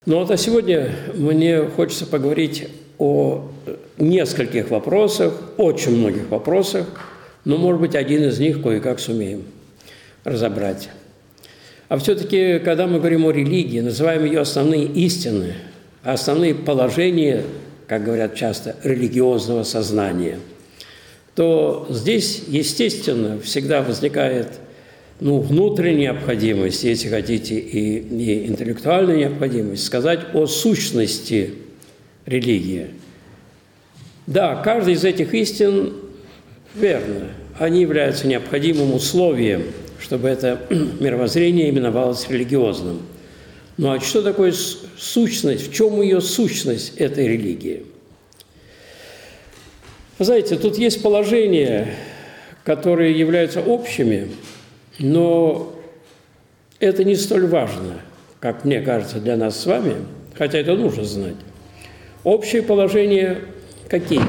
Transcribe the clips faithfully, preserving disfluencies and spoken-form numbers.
Ну вот, а сегодня мне хочется поговорить о нескольких вопросах, очень многих вопросах, но, может быть, один из них кое-как сумеем разобрать. А все-таки, когда мы говорим о религии, называем ее основные истины, основные положения, как говорят часто, религиозного сознания, то здесь, естественно, всегда возникает ну, внутренняя необходимость, если хотите, и, и интеллектуальная необходимость сказать о сущности религии. Да, каждый из этих истин верно. Они являются необходимым условием, чтобы это мировоззрение именовалось религиозным. Ну а что такое сущность? В чем ее сущность этой религии? Вы знаете, тут есть положения, которые являются общими, но это не столь важно, как мне кажется, для нас с вами, хотя это нужно знать. Общие положения какие?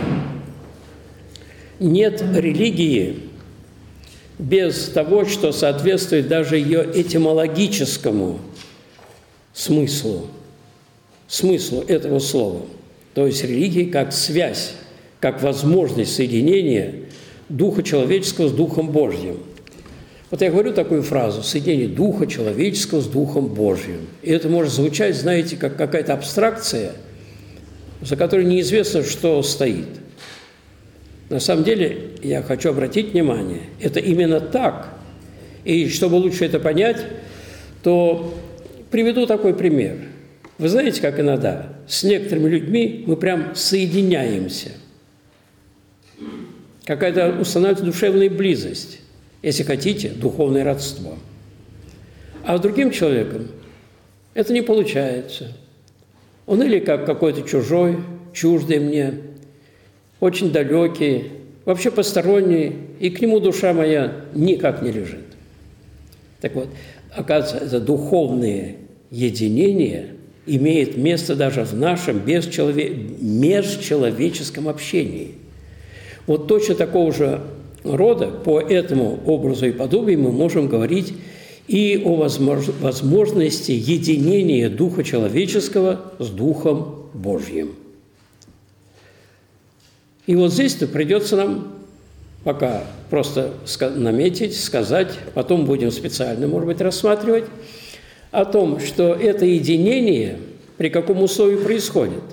Нет религии без того, что соответствует даже ее этимологическому смыслу, смыслу этого слова. То есть религия как связь, как возможность соединения духа человеческого с духом Божьим. Вот я говорю такую фразу: соединение духа человеческого с духом Божьим. И это может звучать, знаете, как какая-то абстракция, за которой неизвестно, что стоит. На самом деле, я хочу обратить внимание, это именно так. И чтобы лучше это понять, то приведу такой пример. Вы знаете, как иногда с некоторыми людьми мы прям соединяемся. Какая-то устанавливается душевная близость. Если хотите, духовное родство. А с другим человеком это не получается. Он или как какой-то чужой, чуждый мне, очень далекий, вообще посторонний, и к нему душа моя никак не лежит. Так вот, оказывается, это духовное единение имеет место даже в нашем бесчелове... межчеловеческом общении. Вот точно такого же рода, по этому образу и подобию мы можем говорить и о возможности единения духа человеческого с духом Божьим. И вот здесь-то придется нам пока просто наметить, сказать, потом будем специально, может быть, рассматривать, о том, что это единение при каком условии происходит?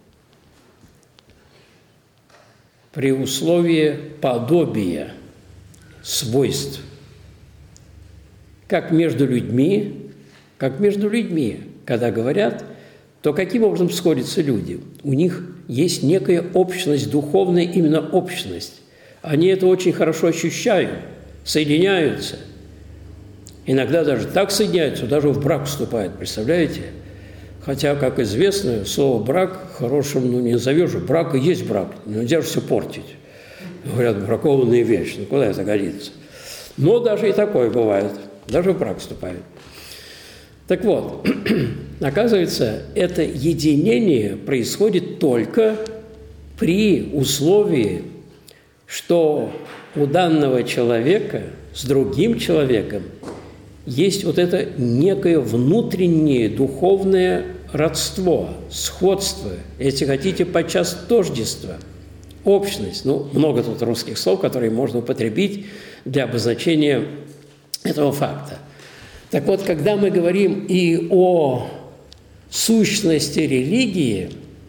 При условии подобия свойств. Как между людьми, как между людьми, когда говорят, то каким образом сходятся люди? У них есть некая общность, духовная именно общность. Они это очень хорошо ощущают, соединяются. Иногда даже так соединяются, даже в брак вступают, представляете? Хотя, как известно, слово «брак» хорошим ну, не назовешь. Брак и есть брак, нельзя же все портить. Говорят, бракованная вещь, ну куда это годится? Но даже и такое бывает, даже в брак вступают. Так вот, оказывается, это единение происходит только при условии, что у данного человека с другим человеком есть вот это некое внутреннее духовное родство, сходство, если хотите, подчас тождество, общность. Ну, много тут русских слов, которые можно употребить для обозначения этого факта. Так вот, когда мы говорим и о сущности религии,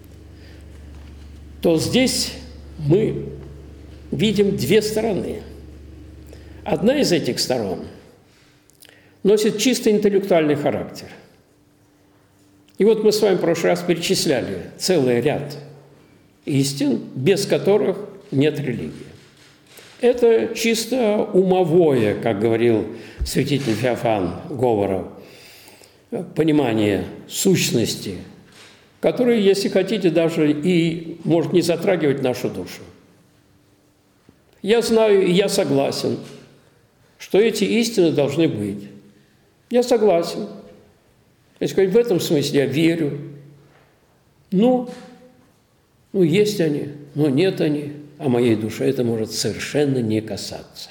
то здесь мы видим две стороны. Одна из этих сторон носит чисто интеллектуальный характер. И вот мы с вами в прошлый раз перечисляли целый ряд истин, без которых нет религии. Это чисто умовое, как говорил святитель Феофан Говоров, понимание сущности, которое, если хотите, даже и может не затрагивать нашу душу. Я знаю и я согласен, что эти истины должны быть. Я согласен. Если сказать, в этом смысле я верю. Ну, ну, есть они, но нет они, а моей душе это может совершенно не касаться.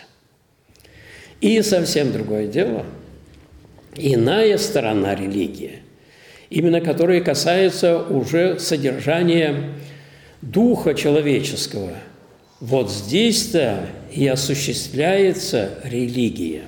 И совсем другое дело, иная сторона религии. именно которые касаются уже содержания духа человеческого. Вот здесь-то и осуществляется религия.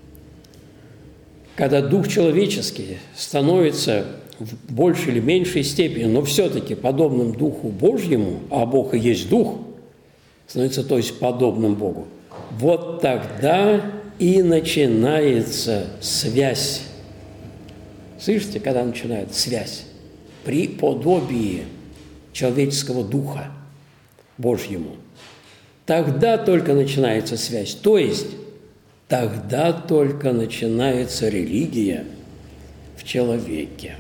Когда дух человеческий становится в большей или меньшей степени, но все-таки подобным Духу Божьему, а Бог и есть Дух, становится, то есть, подобным Богу, вот тогда и начинается связь. Слышите, когда начинает связь? При подобии человеческого Духа Божьему. Тогда только начинается связь. То есть, тогда только начинается религия в человеке.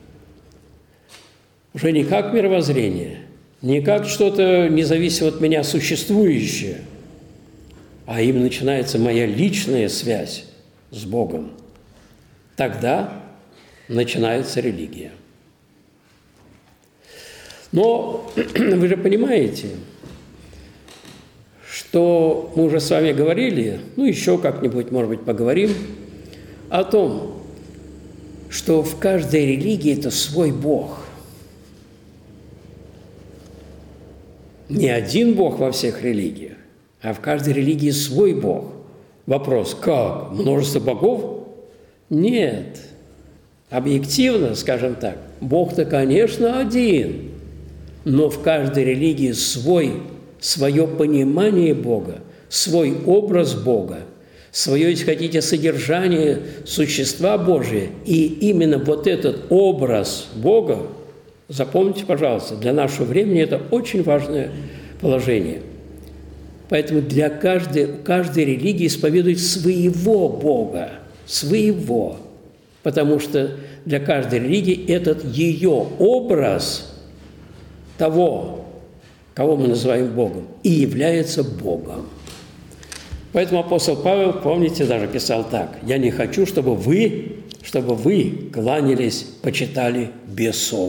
Уже не как мировоззрение, не как что-то независимо от меня существующее, а именно начинается моя личная связь с Богом. Тогда начинается религия. Но вы же понимаете, что мы уже с вами говорили, ну еще как-нибудь, может быть, поговорим, о том, что в каждой религии это свой Бог. Не один Бог во всех религиях, а в каждой религии свой Бог. Вопрос, как? Множество богов? Нет. Объективно, скажем так, Бог-то, конечно, один, но в каждой религии свой, свое понимание Бога, свой образ Бога, свое, если хотите, содержание существа Божия. И именно вот этот образ Бога, запомните, пожалуйста, для нашего времени это очень важное положение. Поэтому для каждой, каждой религии исповедует своего Бога, своего. Потому что для каждой религии этот ее образ того, кого мы называем Богом, и является Богом. Поэтому апостол Павел, помните, даже писал так: «Я не хочу, чтобы вы, чтобы вы кланялись, почитали бесов».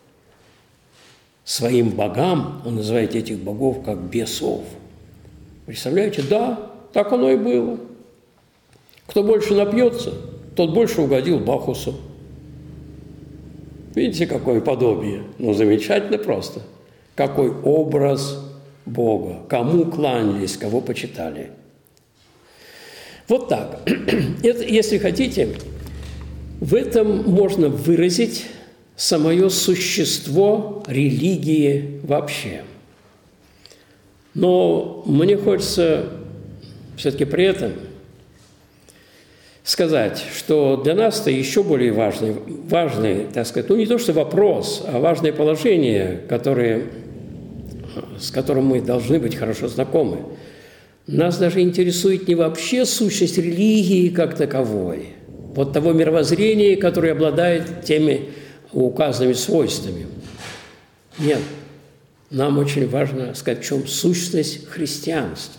Своим богам он называет этих богов как бесов. Представляете? Да, так оно и было. Кто больше напьется, тот больше угодил Бахусу. Видите, какое подобие? Ну, замечательно просто. Какой образ Бога. Кому кланялись, кого почитали. Вот так. Это, если хотите, в этом можно выразить самое существо религии вообще. Но мне хочется все-таки при этом сказать, что для нас-то еще более важный, важный, так сказать, ну не то что вопрос, а важное положение, которое, с которым мы должны быть хорошо знакомы. Нас даже интересует не вообще сущность религии как таковой, вот того мировоззрения, которое обладает теми указанными свойствами. Нет, нам очень важно сказать, в чем сущность христианства.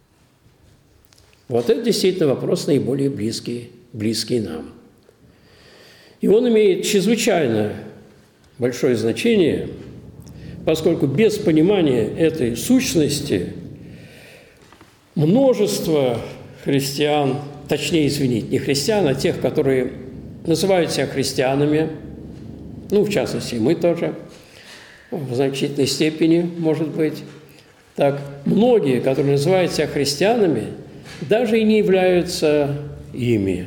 Вот это действительно вопрос наиболее близкий, близкий нам. И он имеет чрезвычайно большое значение, поскольку без понимания этой сущности множество христиан, точнее, извините, не христиан, а тех, которые называют себя христианами, ну, в частности, мы тоже, в значительной степени, может быть, так, многие, которые называют себя христианами, даже и не являются ими.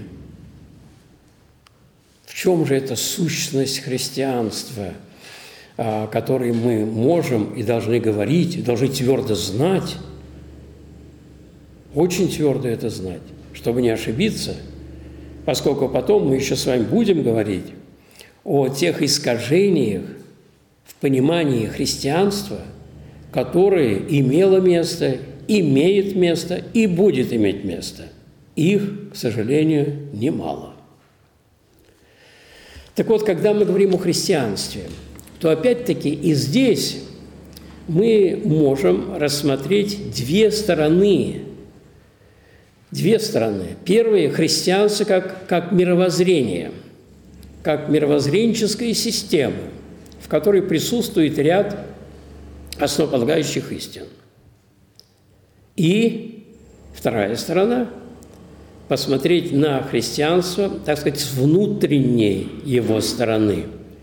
В чем же эта сущность христианства, о которой мы можем и должны говорить, и должны твердо знать, очень твердо это знать, чтобы не ошибиться, поскольку потом мы еще с вами будем говорить о тех искажениях в понимании христианства, которое имело место, имеет место и будет иметь место. Их, к сожалению, немало. Так вот, когда мы говорим о христианстве, то опять-таки и здесь мы можем рассмотреть две стороны. Две стороны. Первое – христианство как, как мировоззрение, как мировоззренческая система, в которой присутствует ряд основополагающих истин. И вторая сторона – посмотреть на христианство, так сказать, с внутренней его стороны,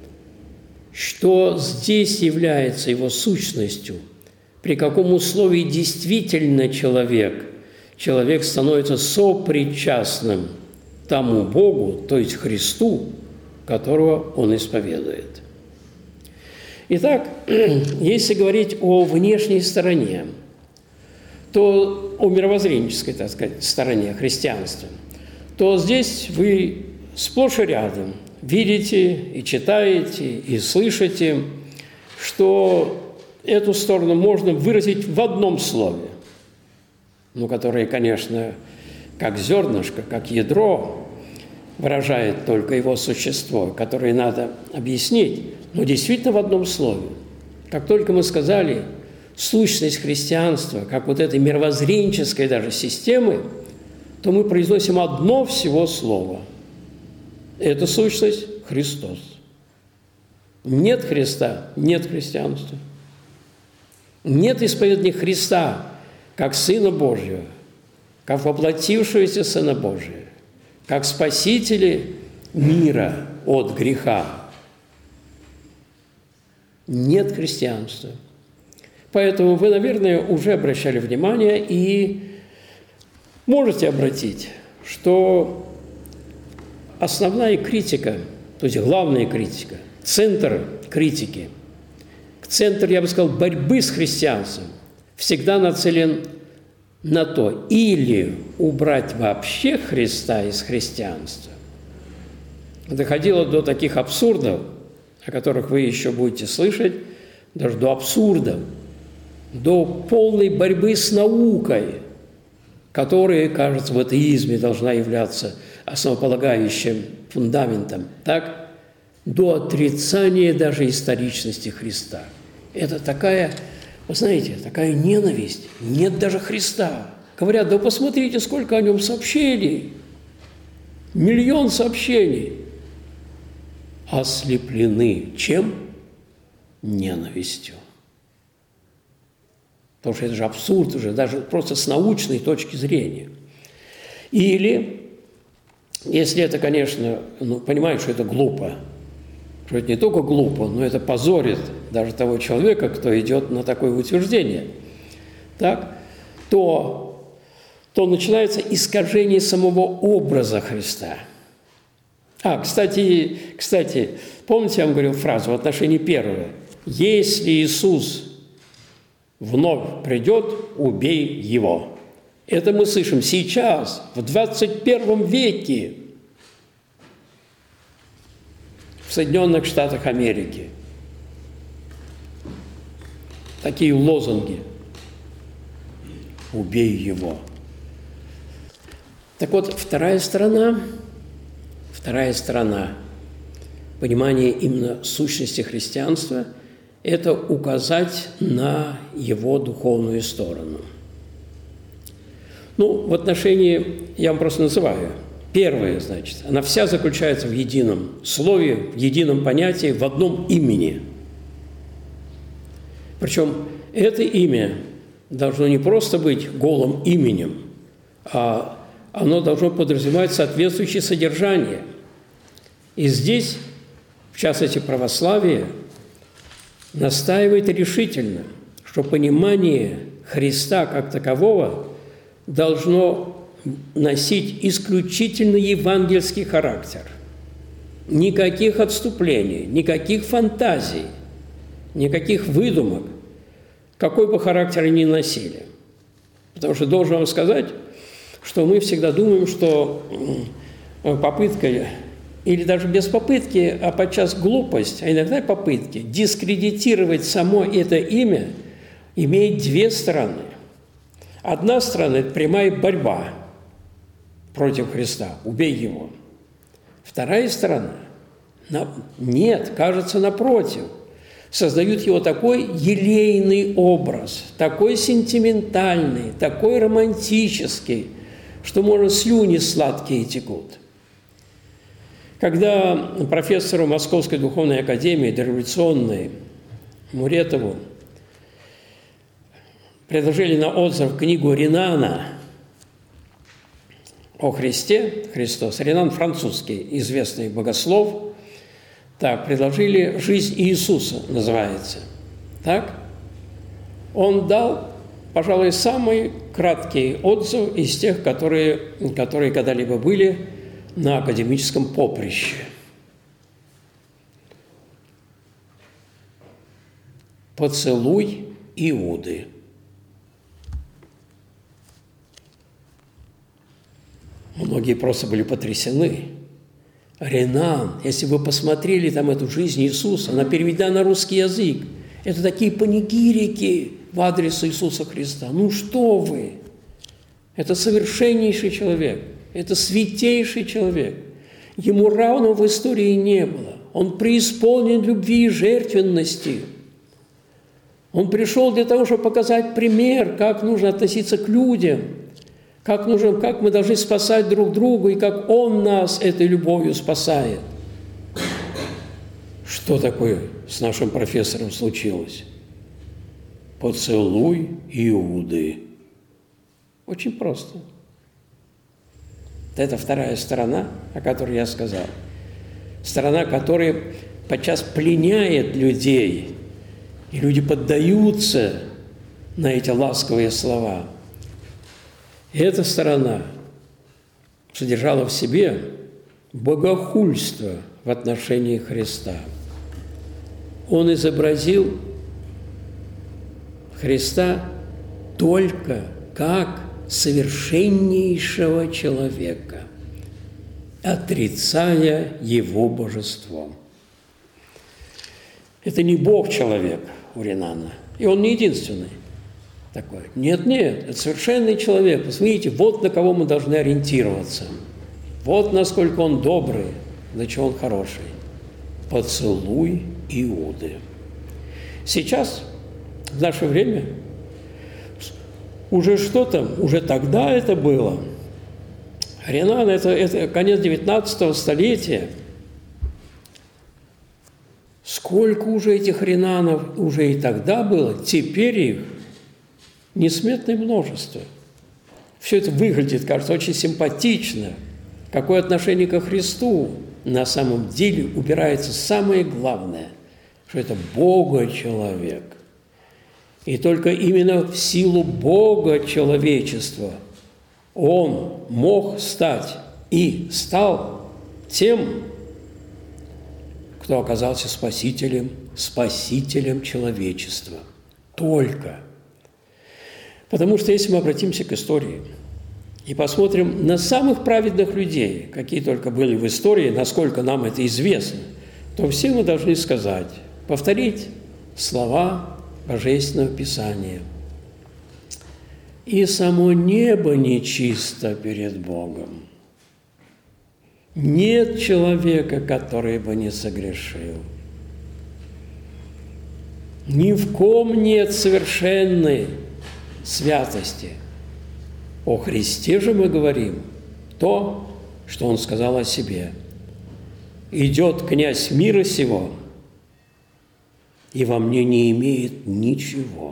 что здесь является его сущностью, при каком условии действительно человек, человек становится сопричастным тому Богу, то есть Христу, которого он исповедует. Итак, если говорить о внешней стороне, то о мировоззренческой, так сказать, стороне христианства, то здесь вы сплошь и рядом видите и читаете, и слышите, что эту сторону можно выразить в одном слове, ну, которое, конечно, как зернышко, как ядро, выражает только его существо, которое надо объяснить, но действительно в одном слове. Как только мы сказали сущность христианства, как вот этой мировоззренческой даже системы, то мы произносим одно всего слово. Это сущность Христос. Нет Христа – нет христианства. Нет исповедания Христа как Сына Божьего, как воплотившегося Сына Божия, как Спасители мира от греха. Нет христианства. Поэтому вы, наверное, уже обращали внимание и можете обратить, что основная критика, то есть главная критика, центр критики, центр, я бы сказал, борьбы с христианством всегда нацелен на то, или убрать вообще Христа из христианства. Доходило до таких абсурдов, о которых вы еще будете слышать, даже до абсурдов, до полной борьбы с наукой, которая, кажется, в атеизме должна являться основополагающим фундаментом, так, до отрицания даже историчности Христа. Это такая, вы знаете, такая ненависть. Нет даже Христа. Говорят, да посмотрите, сколько о нем сообщений. Миллион сообщений. Ослеплены чем? Ненавистью. Потому что это же абсурд уже, даже просто с научной точки зрения. Или, если это, конечно, ну, понимаешь, что это глупо, что это не только глупо, но это позорит даже того человека, кто идет на такое утверждение, так, то, то начинается искажение самого образа Христа. А, кстати, кстати, помните, я вам говорил фразу в отношении первого? «Если Иисус вновь придет, убей его». Это мы слышим сейчас, в двадцать первом веке, в Соединенных Штатах Америки. Такие лозунги. «Убей его». Так вот, вторая сторона, вторая сторона понимания именно сущности христианства – это указать на его духовную сторону. Ну, в отношении, я вам просто называю, первое, значит, она вся заключается в едином слове, в едином понятии, в одном имени. Причем это имя должно не просто быть голым именем, а оно должно подразумевать соответствующее содержание. И здесь, в частности, православие настаивает решительно, что понимание Христа как такового должно носить исключительно евангельский характер. Никаких отступлений, никаких фантазий, никаких выдумок, какой бы характер они ни носили. Потому что должен вам сказать, что мы всегда думаем, что попытка, или даже без попытки, а подчас глупость, а иногда попытки дискредитировать само это имя имеет две стороны. Одна сторона – это прямая борьба против Христа, убей его. Вторая сторона – нет, кажется, напротив, создают его такой елейный образ, такой сентиментальный, такой романтический, что, может, слюни сладкие текут. Когда профессору Московской духовной академии дореволюционной Муретову предложили на отзыв книгу Ренана о Христе, Христос, Ренан французский, известный богослов, Так, предложили «Жизнь Иисуса» называется. Так? Он дал, пожалуй, самый краткий отзыв из тех, которые, которые когда-либо были на академическом поприще. «Поцелуй Иуды». Многие просто были потрясены. Ренан, если вы посмотрели там эту жизнь Иисуса, она переведена на русский язык. Это такие панигирики в адрес Иисуса Христа. Ну что вы? Это совершеннейший человек. Это святейший человек. Ему равного в истории не было. Он преисполнен любви и жертвенности. Он пришел для того, чтобы показать пример, как нужно относиться к людям, как, нужно, как мы должны спасать друг друга, и как Он нас этой любовью спасает. Что такое с нашим профессором случилось? Поцелуй Иуды. Очень просто. Это вторая сторона, о которой я сказал. Сторона, которая подчас пленяет людей, и люди поддаются на эти ласковые слова. И эта сторона содержала в себе богохульство в отношении Христа. Он изобразил Христа только как совершеннейшего человека, отрицая его божество. Это не Бог-человек у Ренана, и он не единственный такой. Нет-нет, это совершенный человек. Посмотрите, вот на кого мы должны ориентироваться. Вот насколько он добрый, на чего он хороший. Поцелуй Иуды. Сейчас, в наше время, уже что там, уже тогда это было. Ренан – это, это конец девятнадцатого столетия. Сколько уже этих Ренанов уже и тогда было, теперь их несметное множество. Все это выглядит, кажется, очень симпатично. Какое отношение ко Христу? На самом деле убирается самое главное, что это Бога-человек. И только именно в силу Бога-человечества Он мог стать и стал тем, кто оказался спасителем, спасителем человечества. Только. Потому что если мы обратимся к истории и посмотрим на самых праведных людей, какие только были в истории, насколько нам это известно, то все мы должны сказать, повторить слова Божественного Писания. «И само небо нечисто перед Богом. Нет человека, который бы не согрешил. Ни в ком нет совершенной святости. О Христе же мы говорим то, что Он сказал о себе. Идет князь мира сего, и во мне не имеет ничего.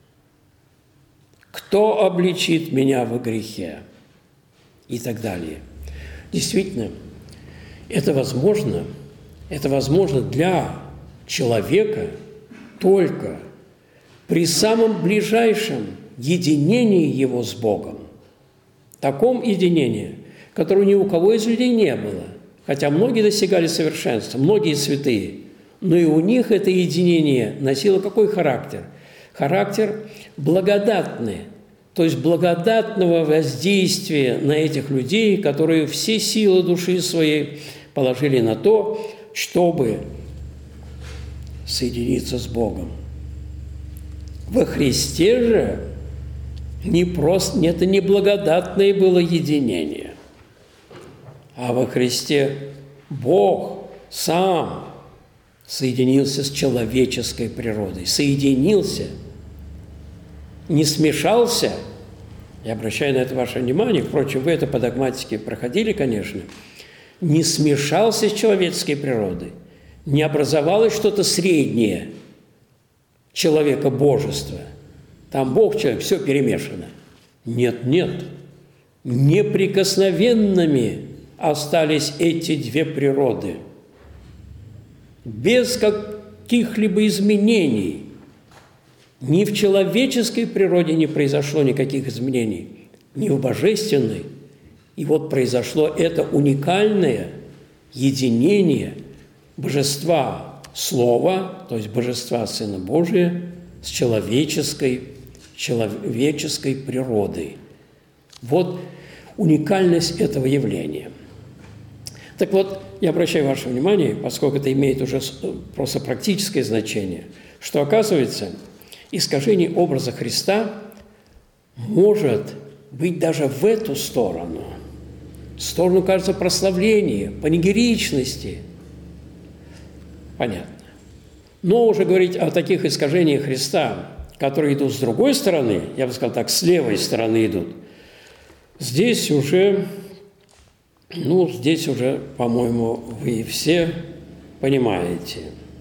Кто обличит меня во грехе?» И так далее. Действительно, это возможно, это возможно для человека только при самом ближайшем единении его с Богом. Таком единении, которого ни у кого из людей не было. Хотя многие достигали совершенства, многие святые, но и у них это единение носило какой характер? Характер благодатный, то есть благодатного воздействия на этих людей, которые все силы души своей положили на то, чтобы соединиться с Богом. Во Христе же не просто, это не благодатное было единение, а во Христе Бог сам соединился с человеческой природой, соединился, не смешался, я обращаю на это ваше внимание, впрочем, вы это по догматике проходили, конечно, не смешался с человеческой природой, не образовалось что-то среднее человека-божества. Там Бог, человек, все перемешано. Нет, нет. Неприкосновенными остались эти две природы. без каких-либо изменений. Ни в человеческой природе не произошло никаких изменений, ни в божественной. И вот произошло это уникальное единение божества Слова, то есть божества Сына Божия, с человеческой, человеческой природой. Вот уникальность этого явления. Так вот, я обращаю ваше внимание, поскольку это имеет уже просто практическое значение, что, оказывается, искажение образа Христа может быть даже в эту сторону, в сторону, кажется, прославления, панигеричности. Понятно. Но уже говорить о таких искажениях Христа, которые идут с другой стороны, я бы сказал так, с левой стороны идут, здесь уже, ну, здесь уже, по-моему, вы все понимаете.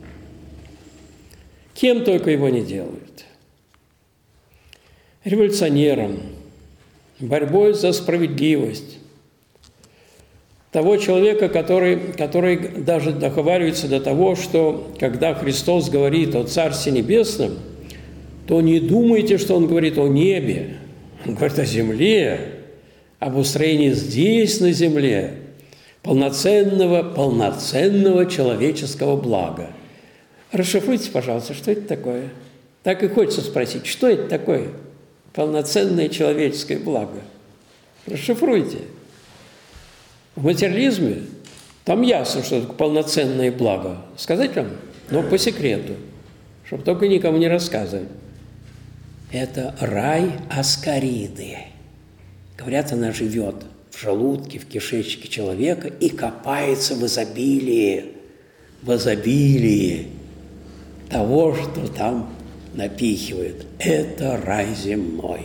Кем только его не делают. Революционером, борьбой за справедливость. Того человека, который, который даже договаривается до того, что когда Христос говорит о Царстве Небесном, то не думайте, что Он говорит о небе. Он говорит о земле, об устроении здесь, на земле, полноценного, полноценного человеческого блага. Расшифруйте, пожалуйста, что это такое? Так и хочется спросить, что это такое? Полноценное человеческое благо. Расшифруйте. В материализме там ясно, что это полноценное благо. Сказать вам? Но по секрету, чтобы только никому не рассказывать. Это рай Аскариды. Говорят, она живет в желудке, в кишечнике человека и копается в изобилии, в изобилии того, что там напихивают. Это рай земной.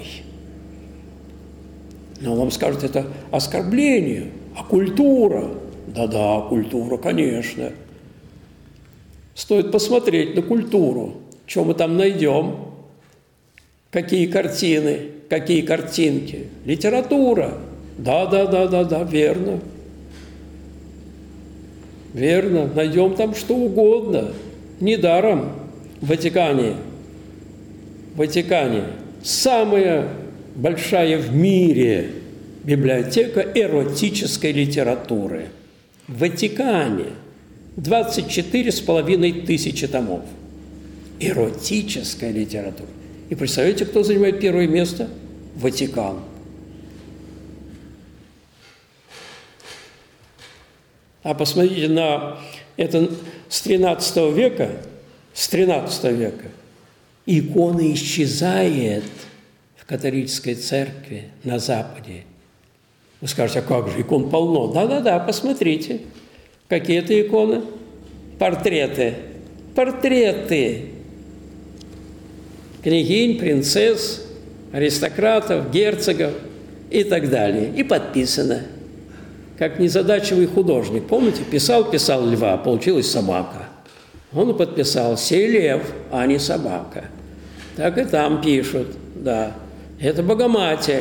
Но вам скажут, это оскорбление, а культура? Да-да, культура, конечно. Стоит посмотреть на культуру, что мы там найдем, какие картины, какие картинки. Литература. Да-да-да-да-да, верно. Верно, найдем там что угодно. Недаром в Ватикане, в Ватикане самая большая в мире библиотека эротической литературы. В Ватикане двадцать четыре с половиной тысячи томов. Эротическая литература. И представляете, кто занимает первое место? Ватикан. А посмотрите на это с тринадцатого века, с тринадцатого века икона исчезает в католической церкви на Западе. Вы скажете, а как же, икон полно. Да-да-да, посмотрите, какие это иконы. Портреты. Портреты. Княгинь, принцесс, аристократов, герцогов и так далее. И подписано. Как незадачливый художник. Помните, писал-писал льва, а получилась собака. Он подписал «Сей лев, а не собака». Так и там пишут, да. Это Богоматерь,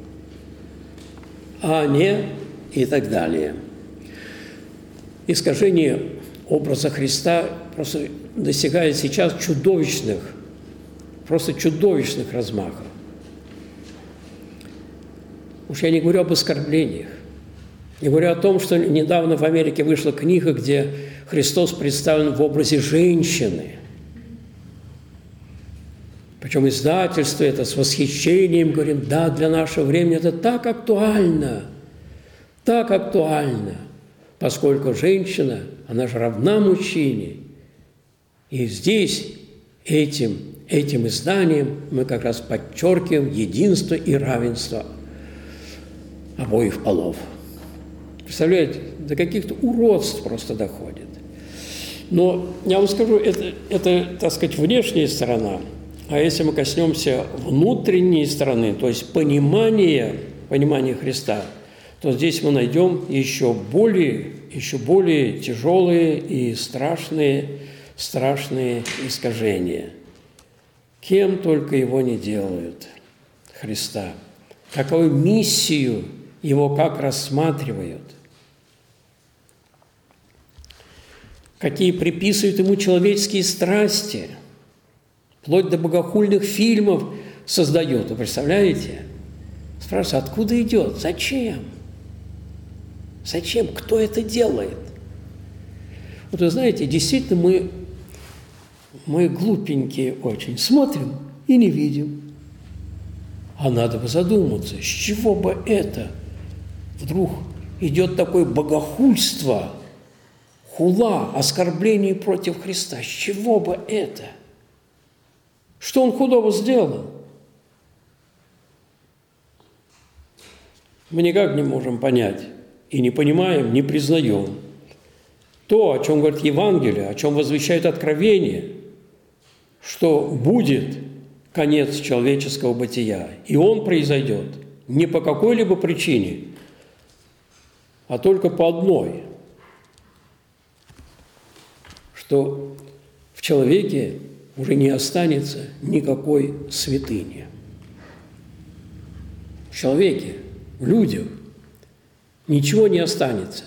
а не и так далее. Искажение образа Христа просто достигает сейчас чудовищных, просто чудовищных размахов. Уж я не говорю об оскорблениях. Не говорю о том, что недавно в Америке вышла книга, где Христос представлен в образе женщины. Причем издательство это с восхищением говорит, да, для нашего времени это так актуально, так актуально, поскольку женщина, она же равна мужчине. И здесь этим, этим изданием мы как раз подчеркиваем единство и равенство обоих полов. Представляете, до каких-то уродств просто доходит. Но я вам скажу, это, это, так сказать, внешняя сторона. А если мы коснемся внутренней стороны, то есть понимания, понимания Христа, то здесь мы найдем еще более, еще более тяжелые и страшные, страшные искажения. Кем только его не делают, Христа. Какую миссию его как рассматривают. какие приписывают ему человеческие страсти, вплоть до богохульных фильмов создает. Вы представляете? Спрашивают, откуда идет? Зачем? Зачем? Кто это делает? Вот вы знаете, действительно, мы, мы глупенькие очень. Смотрим и не видим. А надо бы задуматься, с чего бы это вдруг идет такое богохульство, хула, оскорбление против Христа. С чего бы это? Что он худого сделал? Мы никак не можем понять, и не понимаем, не признаем то, о чем говорит Евангелие, о чем возвещает Откровение, что будет конец человеческого бытия, и он произойдет не по какой-либо причине, а только по одной, что в человеке уже не останется никакой святыни. В человеке, в людях ничего не останется.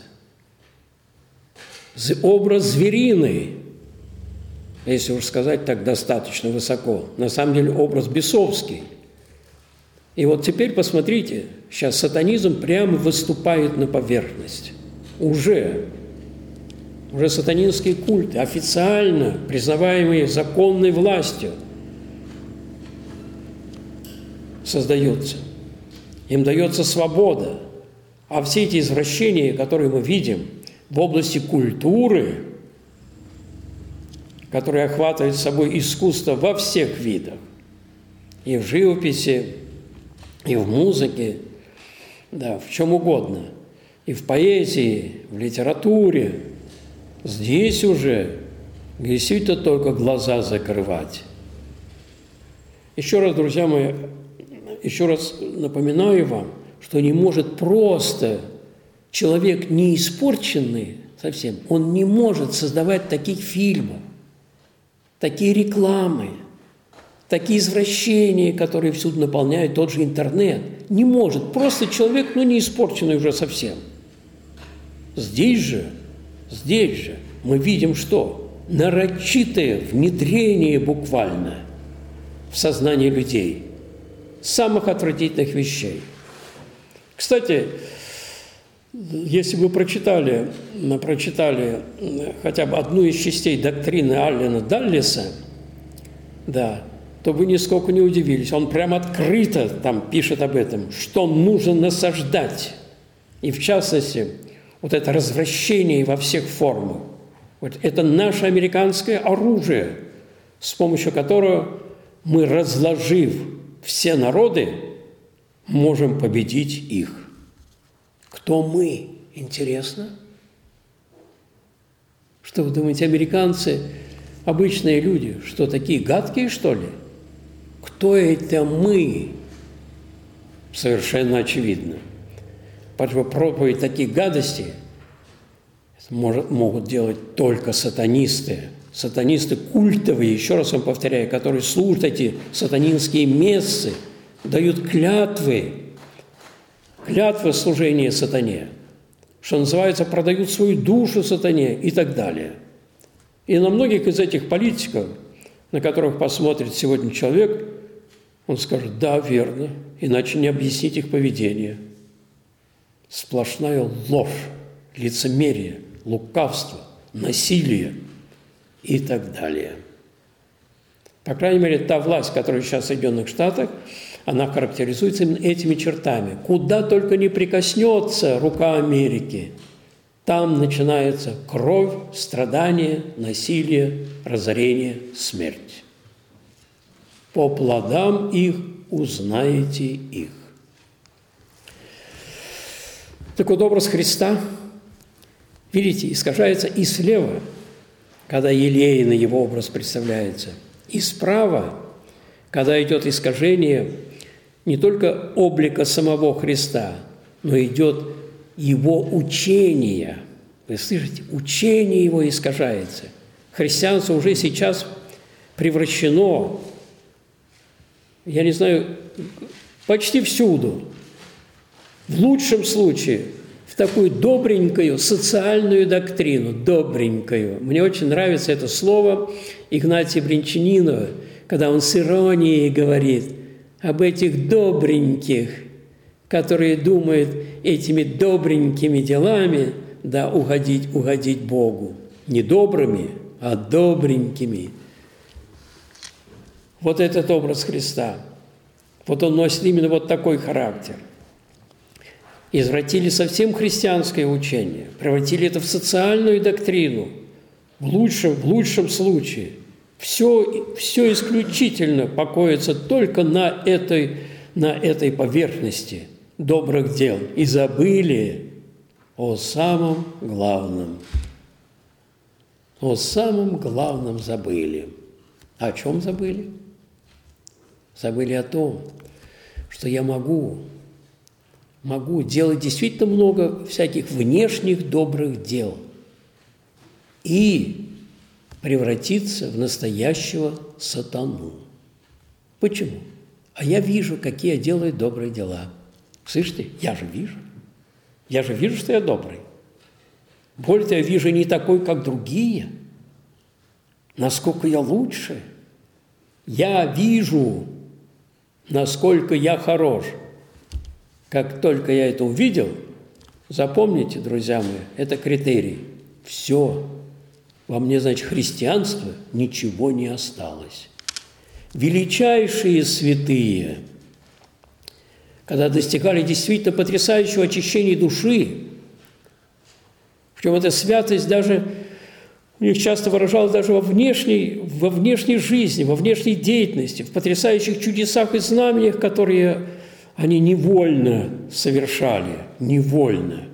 Образ звериный, если уж сказать так достаточно высоко, на самом деле образ бесовский. И вот теперь посмотрите, сейчас сатанизм прямо выступает на поверхность. Уже, уже сатанинские культы, официально признаваемые законной властью, создаются. Им дается свобода. А все эти извращения, которые мы видим в области культуры, которые охватывают собой искусство во всех видах, и в живописи, и в музыке, да, в чем угодно, и в поэзии, в литературе, здесь уже действительно только глаза закрывать. Еще раз, друзья мои, еще раз напоминаю вам, что не может просто человек не испорченный совсем, он не может создавать таких фильмов, такие рекламы, такие извращения, которые всюду наполняют тот же интернет. Не может. Просто человек, ну, не испорченный уже совсем. Здесь же, здесь же мы видим что? Нарочитое внедрение буквально в сознание людей самых отвратительных вещей. Кстати, если вы прочитали, прочитали хотя бы одну из частей доктрины Аллена Даллеса, да, то вы нисколько не удивились. Он прямо открыто там пишет об этом, что нужно насаждать. И в частности, вот это развращение во всех формах. Вот это наше американское оружие, с помощью которого мы, разложив все народы, можем победить их. Кто мы? Интересно. Что вы думаете, американцы, обычные люди, что такие гадкие, что ли? Кто это мы? Совершенно очевидно. Потому что проповедь таких гадостей может, могут делать только сатанисты. Сатанисты культовые, еще раз вам повторяю, которые служат эти сатанинские мессы, дают клятвы, клятвы служения сатане, что называется, продают свою душу сатане и так далее. И на многих из этих политиков, на которых посмотрит сегодня человек, он скажет: да, верно, иначе не объяснить их поведение. Сплошная ложь, лицемерие, лукавство, насилие и так далее. По крайней мере, та власть, которая сейчас в Соединенных Штатах, она характеризуется именно этими чертами. Куда только не прикоснется рука Америки, там начинается кровь, страдание, насилие, разорение, смерть. По плодам их узнаете их. Так вот, образ Христа, видите, искажается и слева, когда елейный его образ представляется, и справа, когда идет искажение не только облика самого Христа, но идет его учение. Вы слышите? Учение его искажается. Христианство уже сейчас превращено, я не знаю, почти всюду. В лучшем случае в такую добренькую социальную доктрину, добренькую. Мне очень нравится это слово Игнатия Брянчанинова, когда он с иронией говорит об этих добреньких, которые думают этими добренькими делами, да, угодить, угодить Богу. Не добрыми, а добренькими. Вот этот образ Христа. Вот он носит именно вот такой характер. Извратили совсем христианское учение, превратили это в социальную доктрину, в лучшем, в лучшем случае. Все, все исключительно покоится только на этой, на этой поверхности добрых дел. И забыли о самом главном. О самом главном забыли. О чем забыли? Забыли о том, что я могу, могу делать действительно много всяких внешних добрых дел и превратиться в настоящего сатану. Почему? А я вижу, какие я делаю добрые дела. Слышите? Я же вижу. Я же вижу, что я добрый. Более того, я вижу не такой, как другие. Насколько я лучше. Я вижу, насколько я хорош. Как только я это увидел, запомните, друзья мои, это критерий. Все. Во мне, значит, христианства ничего не осталось. Величайшие святые, когда достигали действительно потрясающего очищения души, причем эта святость даже у них часто выражалась даже во внешней, во внешней жизни, во внешней деятельности, в потрясающих чудесах и знамениях, которые они невольно совершали, невольно.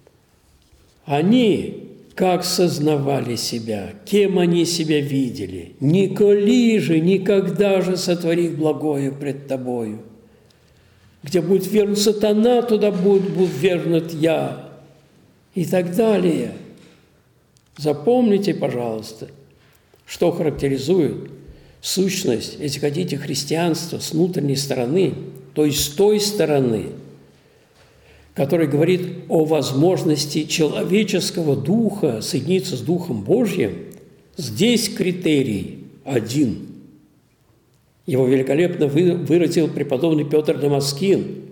Они как сознавали себя, кем они себя видели. «Николи же, никогда же сотворив благое пред тобою. Где будет вернут сатана, туда будет, будет вернут я». И так далее. Запомните, пожалуйста, что характеризует сущность, если хотите, христианства с внутренней стороны, то есть с той стороны, который говорит о возможности человеческого духа соединиться с Духом Божьим. Здесь критерий один. Его великолепно выразил преподобный Петр Дамаскин.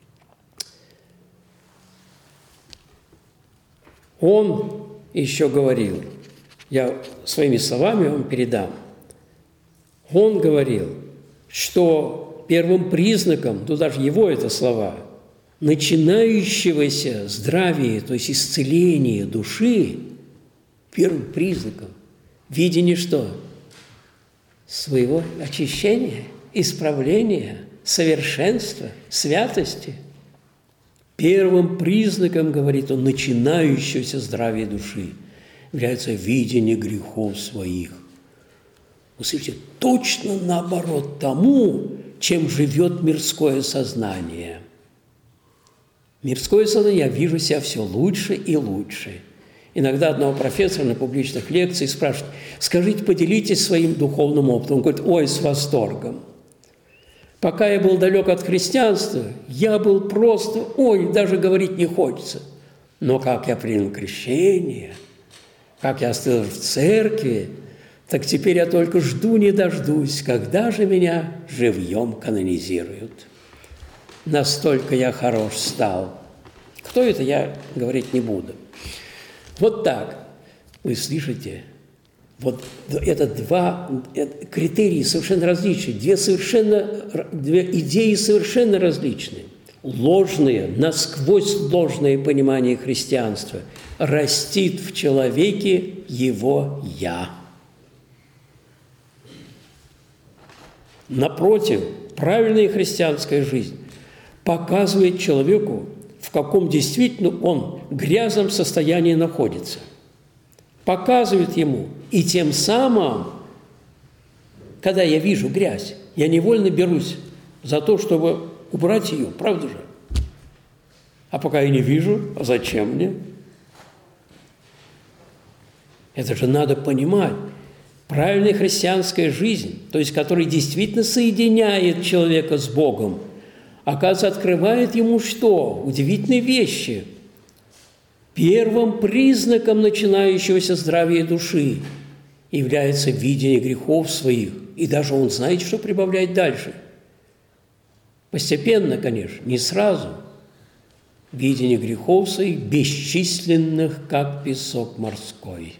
Он еще говорил, я своими словами вам передам, он говорил, что первым признаком, ну даже его это слова, начинающегося здравия, то есть исцеления души, первым признаком видение что? Своего очищения, исправления, совершенства, святости. Первым признаком, говорит он, начинающегося здравия души является видение грехов своих. Вы слышите, точно наоборот тому, чем живет мирское сознание. Мирское сознание, я вижу себя все лучше и лучше. Иногда одного профессора на публичных лекциях спрашивают: скажите, поделитесь своим духовным опытом. Он говорит: ой, с восторгом. Пока я был далек от христианства, я был просто, ой, даже говорить не хочется. Но как я принял крещение, как я остыл в церкви, так теперь я только жду не дождусь, когда же меня живьем канонизируют. Настолько я хорош стал. Кто это, я говорить не буду. Вот так. Вы слышите? Вот это два критерии совершенно различные, две, совершенно, две идеи совершенно различные. Ложное, насквозь ложное понимание христианства растит в человеке его «я». Напротив, правильная христианская жизнь показывает человеку, в каком действительно он грязном состоянии находится. Показывает ему, и тем самым, когда я вижу грязь, я невольно берусь за то, чтобы убрать ее, правда же? А пока я не вижу, а зачем мне? Это же надо понимать. Правильная христианская жизнь, то есть которая действительно соединяет человека с Богом, оказывается, открывает ему что? Удивительные вещи. первым признаком начинающегося здравия души является видение грехов своих. И даже он знает, что прибавлять дальше. Постепенно, конечно, не сразу. Видение грехов своих, бесчисленных, как песок морской.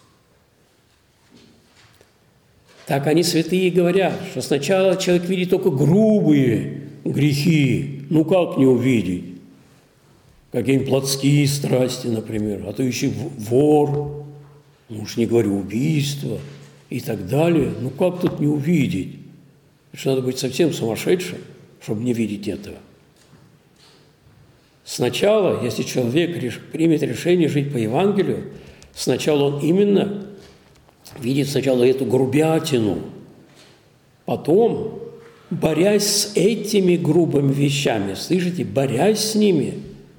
Так они, святые, говорят, что сначала человек видит только грубые грехи. Ну как не увидеть? Какие-нибудь плотские страсти, например, а то еще вор, ну уж не говорю убийство и так далее. Ну как тут не увидеть? Что надо быть совсем сумасшедшим, чтобы не видеть этого. Сначала, если человек примет решение жить по Евангелию, сначала он именно видит сначала эту грубятину, потом, борясь с этими грубыми вещами, слышите, борясь с ними,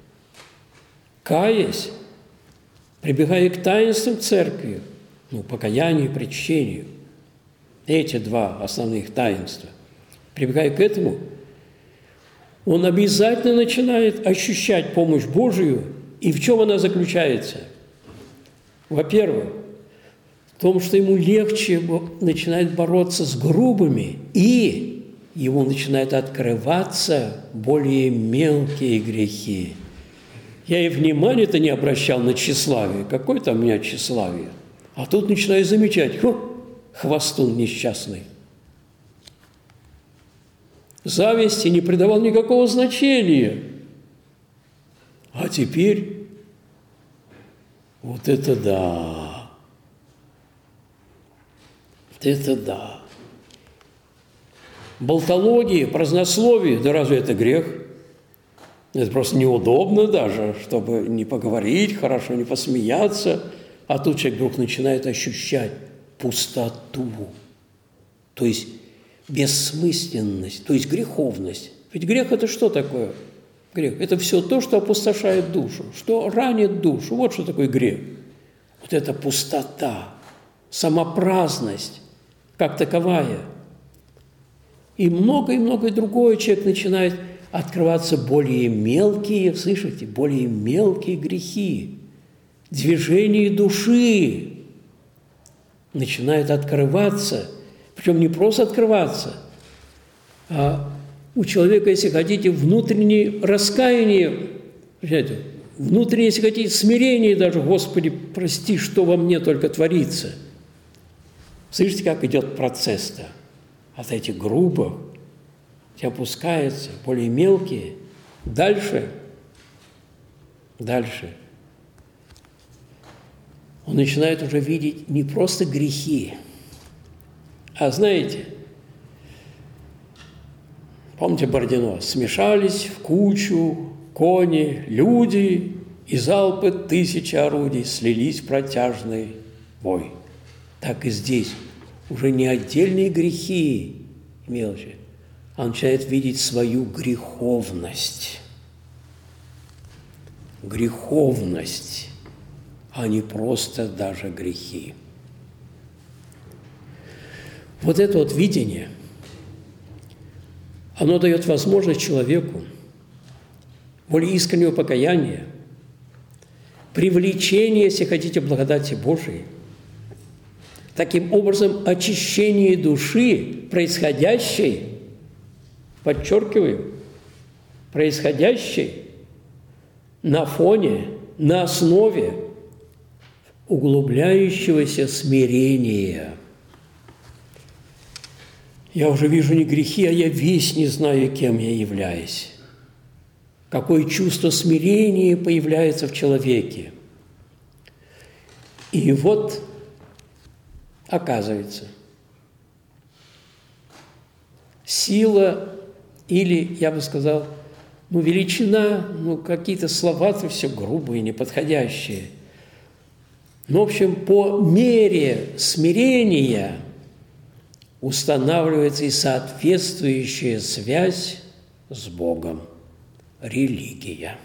каясь, прибегая к таинствам церкви, ну, покаянию и причащению, эти два основных таинства, прибегая к этому, он обязательно начинает ощущать помощь Божию. И в чем она заключается? Во-первых, в том, что ему легче начинает бороться с грубыми, и ему начинают открываться более мелкие грехи. Я и внимания-то не обращал на тщеславие. Какое там у меня тщеславие? А тут начинаю замечать, хо, хвостун несчастный. Зависти не придавал никакого значения. А теперь вот это да. Вот это да. Болтология, празднословие, да разве это грех? Это просто неудобно даже, чтобы не поговорить хорошо, не посмеяться. А тут человек вдруг начинает ощущать пустоту. То есть бессмысленность, то есть греховность. Ведь грех – это что такое? Грех – это все то, что опустошает душу, что ранит душу. Вот что такое грех. Вот эта пустота, самопраздность, как таковая. И многое-многое другое человек начинает открываться более мелкие, слышите, более мелкие грехи. Движение души начинает открываться. Причем не просто открываться, а у человека, если хотите, внутреннее раскаяние, понимаете, внутреннее, если хотите, смирение даже, Господи, прости, что во мне только творится. Слышите, как идет процесс-то? От этих грубых опускается, более мелкие. Дальше, дальше он начинает уже видеть не просто грехи, а знаете, помните Бородино, смешались в кучу кони, люди, и залпы тысячи орудий слились в протяжный вой. Так и здесь уже не отдельные грехи, мелочи, а он начинает видеть свою греховность. Греховность, а не просто даже грехи. Вот это вот видение, оно дает возможность человеку более искреннего покаяния, привлечения, если хотите, благодати Божией, таким образом очищение души, происходящей, подчеркиваю, происходящей на фоне, на основе углубляющегося смирения. Я уже вижу не грехи, а я весь не знаю, кем я являюсь. Какое чувство смирения появляется в человеке. И вот, оказывается, сила или, я бы сказал, ну, величина, ну, какие-то слова-то все грубые, неподходящие. Ну, в общем, по мере смирения устанавливается и соответствующая связь с Богом, религия.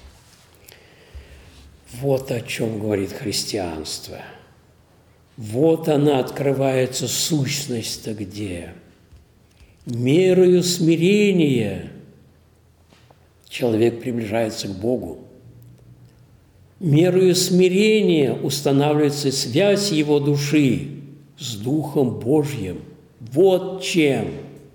Вот о чем говорит христианство. Вот она открывается сущность-то где. Мерою смирения человек приближается к Богу. Мерою смирения устанавливается связь его души с Духом Божьим. Вот чем.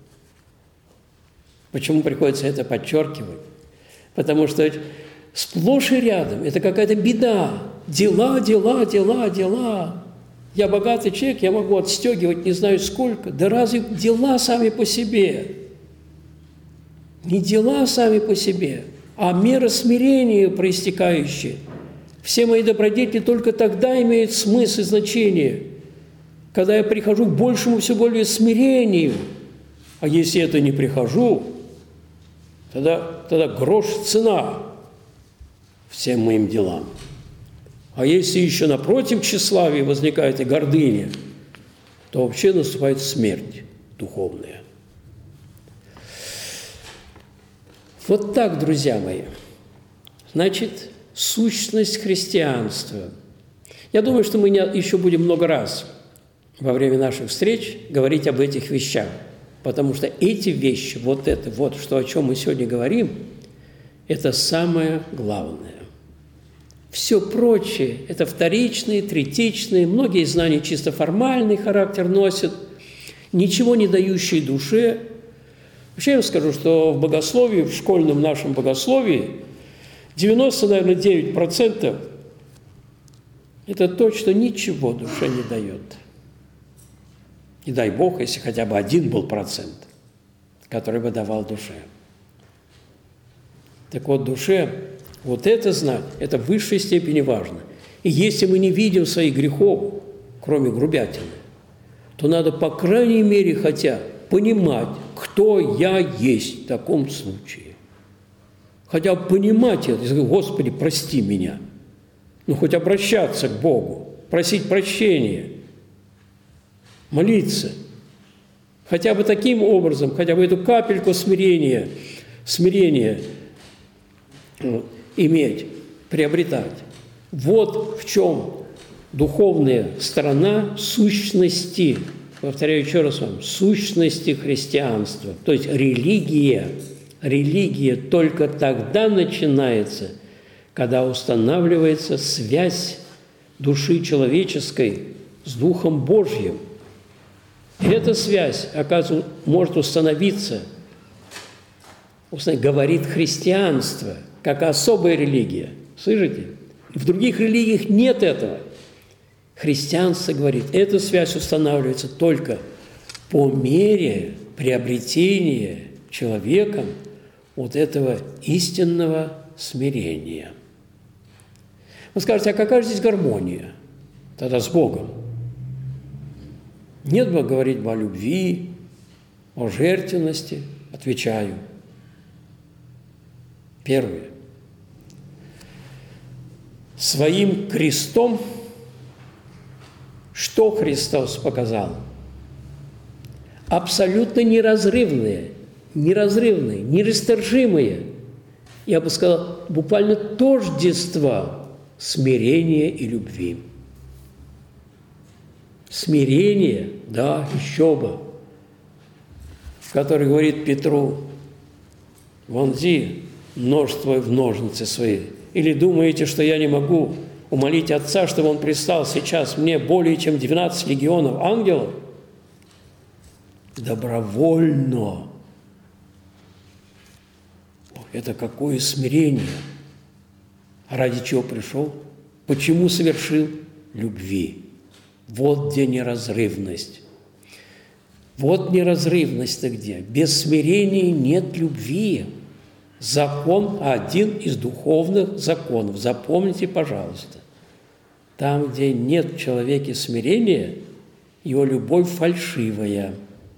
Почему приходится это подчеркивать? Потому что сплошь и рядом это какая-то беда. Дела, дела, дела, дела. Я богатый человек, я могу отстегивать не знаю сколько. Да разве дела сами по себе? Не дела сами по себе, а мера смирения проистекающая. Все мои добродетели только тогда имеют смысл и значение, когда я прихожу к большему, все более смирению. А если это не прихожу, тогда, тогда грош цена всем моим делам. А если еще напротив тщеславия возникает и гордыня, то вообще наступает смерть духовная. Вот так, друзья мои. Значит, сущность христианства. Я думаю, что мы еще будем много раз во время наших встреч говорить об этих вещах, потому что эти вещи, вот это, вот, что, о чем мы сегодня говорим, это самое главное. Все прочее – это вторичные, третичные, многие знания чисто формальный характер носят, ничего не дающие душе. Вообще я вам скажу, что в богословии, в школьном нашем богословии девяносто, наверное, девять процентов это то, что ничего душе не дает. И дай Бог, если хотя бы один был процент, который бы давал душе. Так вот, душе вот это знать, это в высшей степени важно. И если мы не видим своих грехов, кроме грубятины, то надо, по крайней мере, хотя понимать, кто я есть в таком случае. Хотя бы понимать это, и сказать: Господи, прости меня. Ну, хоть обращаться к Богу, просить прощения, молиться. Хотя бы таким образом, хотя бы эту капельку смирения, смирения иметь, приобретать. Вот в чем духовная сторона сущности, повторяю еще раз вам, сущности христианства. То есть религия, религия только тогда начинается, когда устанавливается связь души человеческой с Духом Божьим. И эта связь, оказывается, может установиться, говорит христианство, как особая религия. Слышите? В других религиях нет этого. Христианство говорит, эта связь устанавливается только по мере приобретения человеком вот этого истинного смирения. Вы скажете, а какая же здесь гармония тогда с Богом? Нет бы говорить о любви, о жертвенности. Отвечаю. Первое. Своим крестом что Христос показал? Абсолютно неразрывные, неразрывные, нерасторжимые, я бы сказал, буквально тождество смирения и любви. Смирение, да, еще бы, который говорит Петру: вонзи нож твой в ножницы свои. Или думаете, что я не могу умолить Отца, чтобы Он прислал сейчас мне более чем двенадцать легионов ангелов? Добровольно. Это какое смирение! А ради чего пришел? Почему совершил? Любви. Вот где неразрывность. Вот неразрывность-то где? Без смирения нет любви. Закон – один из духовных законов. Запомните, пожалуйста. Там, где нет в человеке смирения, его любовь фальшивая.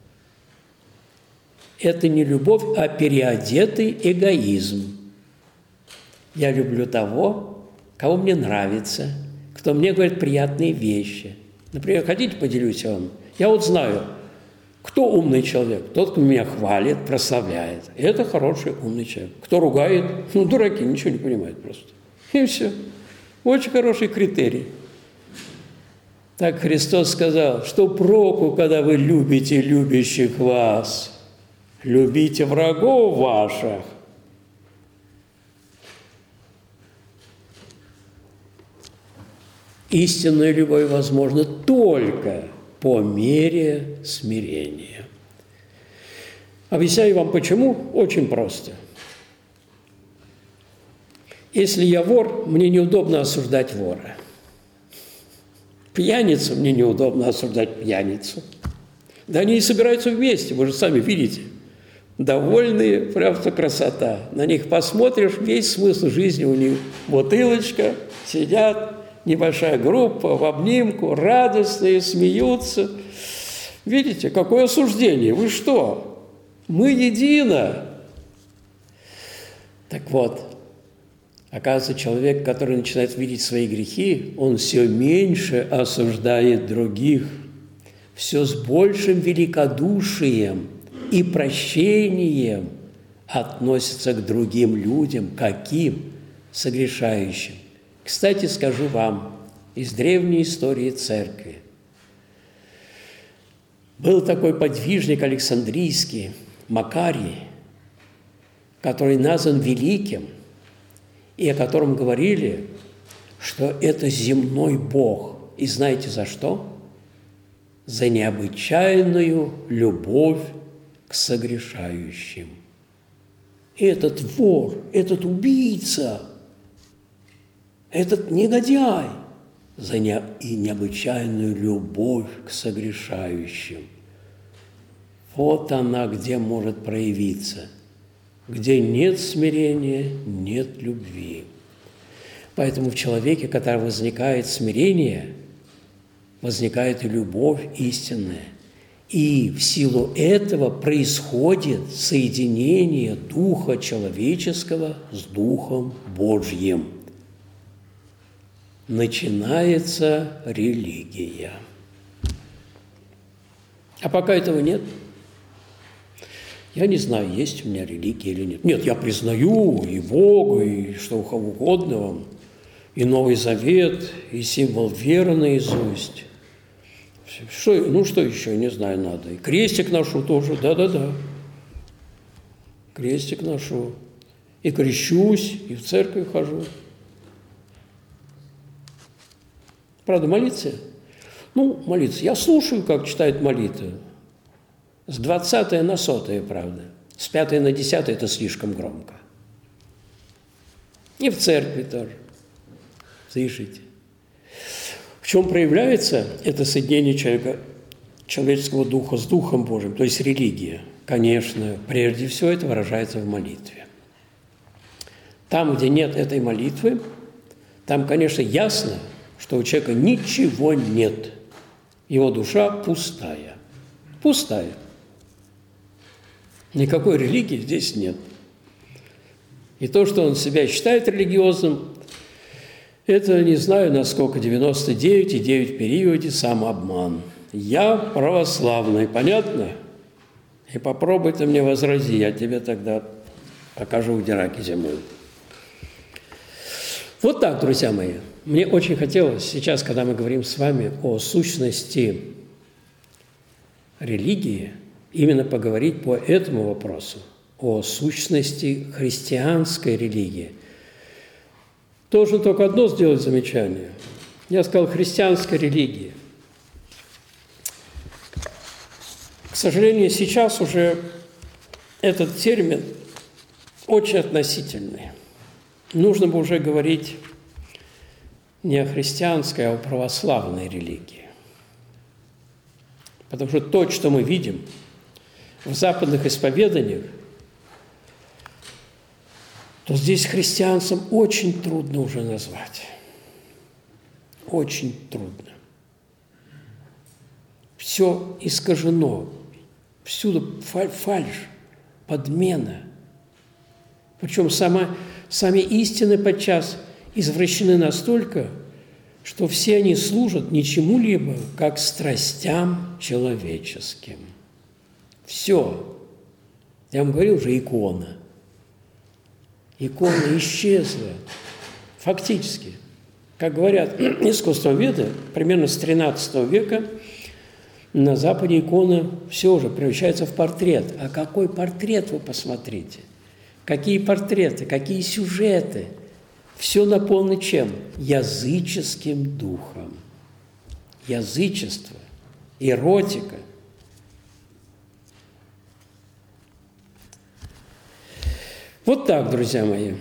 Это не любовь, а переодетый эгоизм. Я люблю того, кого мне нравится, кто мне говорит приятные вещи. Например, хотите, поделюсь вам? Я вот знаю, кто умный человек? Тот, кто меня хвалит, прославляет. Это хороший умный человек. Кто ругает? Ну, дураки, ничего не понимают просто. И все. Очень хороший критерий. Так Христос сказал, что проку, когда вы любите любящих вас, любите врагов ваших. Истинная любовь возможна только по мере смирения. Объясняю вам почему. Очень просто. Если я вор, мне неудобно осуждать вора. Пьяницу мне неудобно осуждать пьяницу. Да они и собираются вместе, вы же сами видите. Довольные, прям что красота. На них посмотришь, весь смысл жизни у них. Бутылочка, сидят, небольшая группа в обнимку, радостные, смеются. Видите, какое осуждение? Вы что? Мы едино. Так вот, оказывается, человек, который начинает видеть свои грехи, он все меньше осуждает других, все с большим великодушием и прощением относится к другим людям, каким? Согрешающим. Кстати, скажу вам из древней истории церкви. Был такой подвижник Александрийский, Макарий, который назван великим, и о котором говорили, что это земной Бог. И знаете за что? За необычайную любовь к согрешающим. И этот вор, этот убийца, этот негодяй за не... и необычайную любовь к согрешающим. Вот она где может проявиться. Где нет смирения, нет любви. Поэтому в человеке, когда возникает смирение, возникает и любовь истинная. И в силу этого происходит соединение духа человеческого с духом Божьим. Начинается религия. А пока этого нет. Я не знаю, есть у меня религия или нет. Нет, я признаю и Бога, и что угодно вам, и Новый Завет, и символ веры наизусть. Что, ну, что еще, не знаю, надо. И крестик ношу тоже, да-да-да. Крестик ношу. И крещусь, и в церковь хожу. Правда, молиться? Ну, молиться. Я слушаю, как читают молитвы. С двадцатой на сотое, правда. С пятой на десятое – это слишком громко. И в церкви тоже. Слышите? В чем проявляется это соединение человека, человеческого духа с Духом Божьим, то есть религия? Конечно, прежде всего это выражается в молитве. Там, где нет этой молитвы, там, конечно, ясно, что у человека ничего нет. Его душа пустая. Пустая. Никакой религии здесь нет. И то, что он себя считает религиозным, это, не знаю, насколько, девяносто девять и девять в периоде самообман. Я православный, понятно? И попробуй ты мне возрази, я тебе тогда покажу, где раки зимуют. Вот так, друзья мои. Мне очень хотелось сейчас, когда мы говорим с вами о сущности религии, именно поговорить по этому вопросу, о сущности христианской религии. Должен только одно сделать замечание. Я сказал христианской религии. К сожалению, сейчас уже этот термин очень относительный. Нужно бы уже говорить не о христианской, а о православной религии. Потому что то, что мы видим в западных исповеданиях, то здесь христианцам очень трудно уже назвать. Очень трудно. Все искажено, всюду фальшь, подмена. Причем сама, сами истины подчас извращены настолько, что все они служат не чему-либо, как страстям человеческим. Все. Я вам говорил уже, икона. Икона исчезла. Фактически. Как говорят искусствоведы, примерно с тринадцатого века на Западе икона все уже превращается в портрет. А какой портрет, вы посмотрите? Какие портреты, какие сюжеты? Все наполнено чем? Языческим духом. Язычество, эротика. Вот так, друзья мои.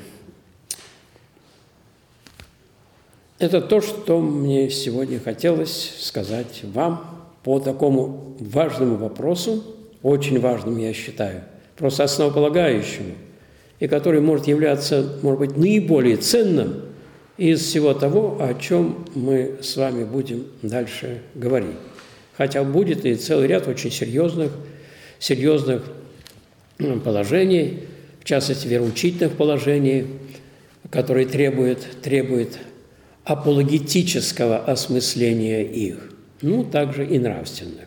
Это то, что мне сегодня хотелось сказать вам по такому важному вопросу, очень важному, я считаю, просто основополагающему, и который может являться, может быть, наиболее ценным из всего того, о чем мы с вами будем дальше говорить. Хотя будет и целый ряд очень серьезных, серьезных положений, в частности, вероучительных положений, которые требуют, требуют апологетического осмысления их, ну, также и нравственных.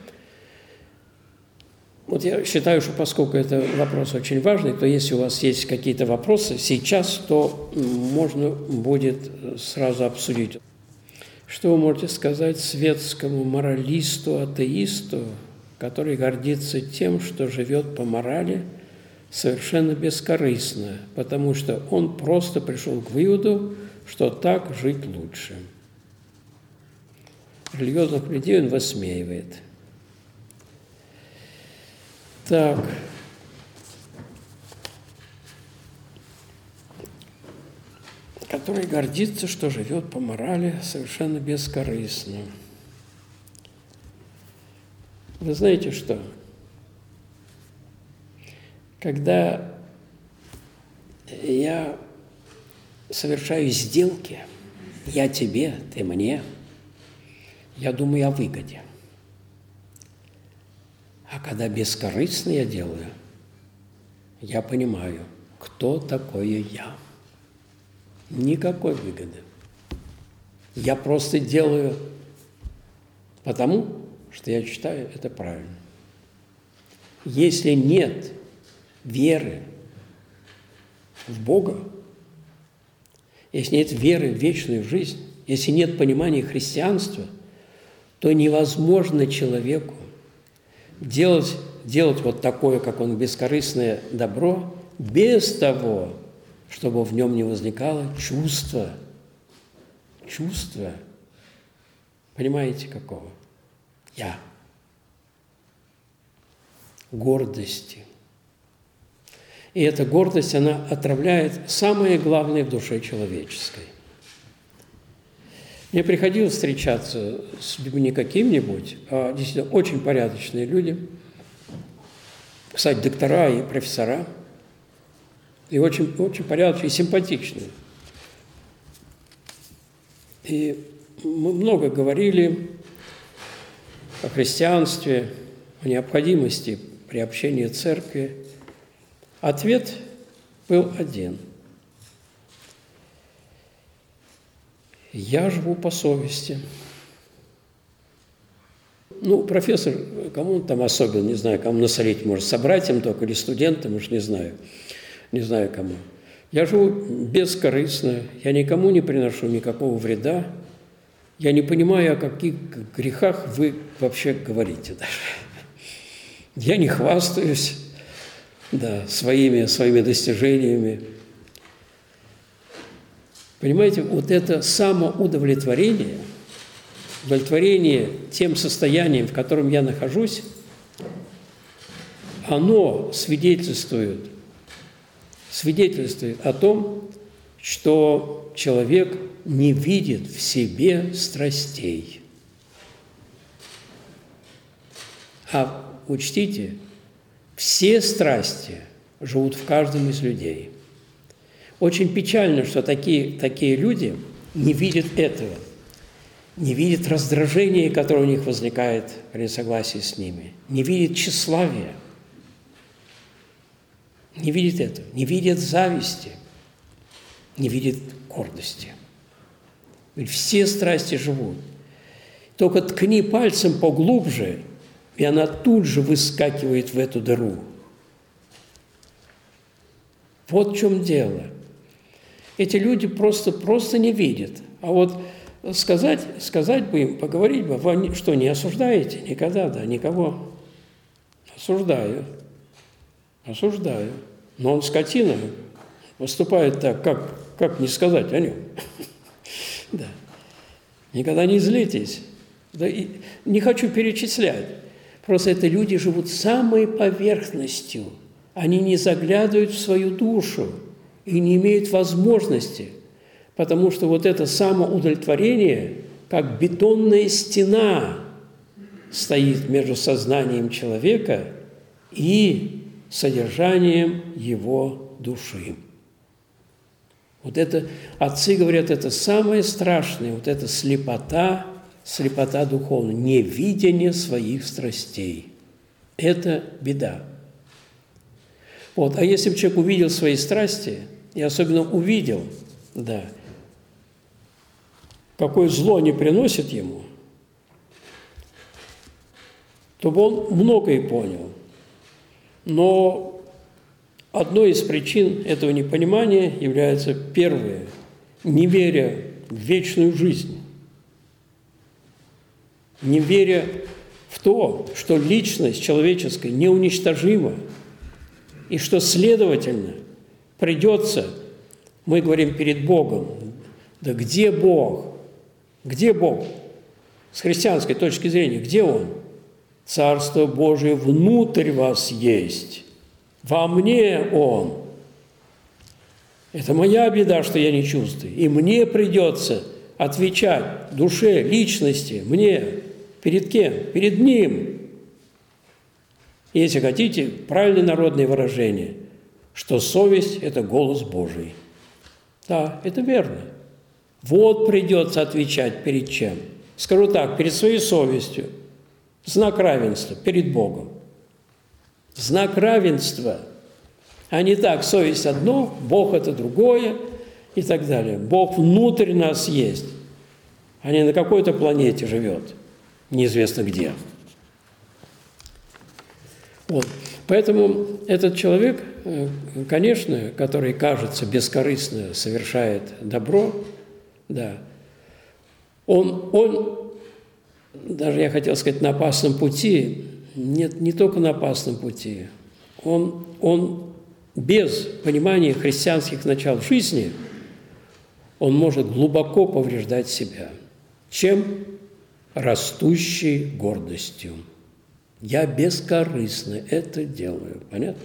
Вот я считаю, что поскольку это вопрос очень важный, то если у вас есть какие-то вопросы сейчас, то можно будет сразу обсудить. Что вы можете сказать светскому моралисту, атеисту, который гордится тем, что живет по морали совершенно бескорыстно, потому что он просто пришел к выводу, что так жить лучше. Религиозных людей он высмеивает. Так. Который гордится, что живет по морали совершенно бескорыстно. Вы знаете что? Когда я совершаю сделки, я тебе, ты мне, я думаю о выгоде. А когда бескорыстно я делаю, я понимаю, кто такое я. Никакой выгоды. Я просто делаю потому, что я считаю это правильно. Если нет веры в Бога, если нет веры в вечную жизнь, если нет понимания христианства, то невозможно человеку делать, делать вот такое, как он, бескорыстное добро, без того, чтобы в нем не возникало чувство. Чувство. Понимаете, какого? Я. Гордости. И эта гордость, она отравляет самое главное в душе человеческой. Мне приходилось встречаться с людьми не каким-нибудь, а действительно очень порядочные люди, кстати, доктора и профессора, и очень, очень порядочные, и симпатичные. И мы много говорили о христианстве, о необходимости приобщения церкви. Ответ был один. Я живу по совести. Ну, профессор, кому он там особенно, не знаю, кому насолить, может, собратьям только или студентам, уж не знаю, не знаю кому. Я живу бескорыстно, я никому не приношу никакого вреда, я не понимаю, о каких грехах вы вообще говорите даже. Я не хвастаюсь, да, своими, своими достижениями. Понимаете, вот это самоудовлетворение, удовлетворение тем состоянием, в котором я нахожусь, оно свидетельствует, свидетельствует о том, что человек не видит в себе страстей. А учтите, все страсти живут в каждом из людей. Очень печально, что такие, такие люди не видят этого, не видят раздражения, которое у них возникает при согласии с ними, не видят тщеславия, не видят этого, не видят зависти, не видят гордости. Ведь все страсти живут. Только ткни пальцем поглубже, и она тут же выскакивает в эту дыру. Вот в чем дело. Эти люди просто, просто не видят. А вот сказать, сказать бы им, поговорить бы, вы что, не осуждаете никогда, да, никого? Осуждаю, осуждаю. Но он скотина, поступает так, как как не сказать о нем? Да. Никогда не злитесь. Да и не хочу перечислять. Просто это люди живут самой поверхностью. Они не заглядывают в свою душу и не имеют возможности, потому что вот это самоудовлетворение, как бетонная стена, стоит между сознанием человека и содержанием его души. Вот это, отцы говорят, это самое страшное, вот эта слепота, слепота духовная, невидение своих страстей. Это беда. Вот. А если бы человек увидел свои страсти, и особенно увидел, да, какое зло они приносят ему, то бы он многое понял. Но одной из причин этого непонимания является первое – неверие в вечную жизнь, неверие в то, что личность человеческая неуничтожима, и что, следовательно, придется, мы говорим перед Богом, да где Бог? Где Бог? С христианской точки зрения, где Он? Царство Божие внутрь вас есть, во мне Он. Это моя беда, что я не чувствую. И мне придется отвечать душе, личности, мне, перед кем? Перед Ним. Если хотите, правильное народное выражение, что совесть – это голос Божий. Да, это верно. Вот придется отвечать перед чем? Скажу так, перед своей совестью. Знак равенства перед Богом. Знак равенства, а не так, совесть одно, Бог – это другое и так далее. Бог внутрь нас есть, а не на какой-то планете живет, неизвестно где. Вот. Поэтому этот человек, конечно, который, кажется, бескорыстно совершает добро, да, он, он, даже я хотел сказать, на опасном пути, нет, не только на опасном пути, он, он без понимания христианских начал жизни, он может глубоко повреждать себя. Чем? Растущей гордостью. Я бескорыстно это делаю. Понятно?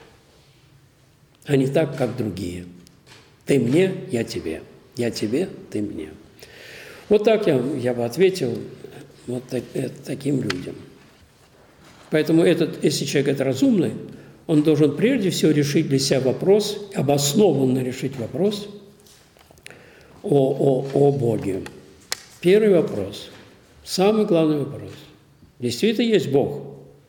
А не так, как другие. Ты мне, я тебе. Я тебе, ты мне. Вот так я, я бы ответил вот так, таким людям. Поэтому этот, если человек это разумный, он должен прежде всего решить для себя вопрос, обоснованно решить вопрос о, о, о Боге. Первый вопрос, самый главный вопрос. Действительно есть Бог,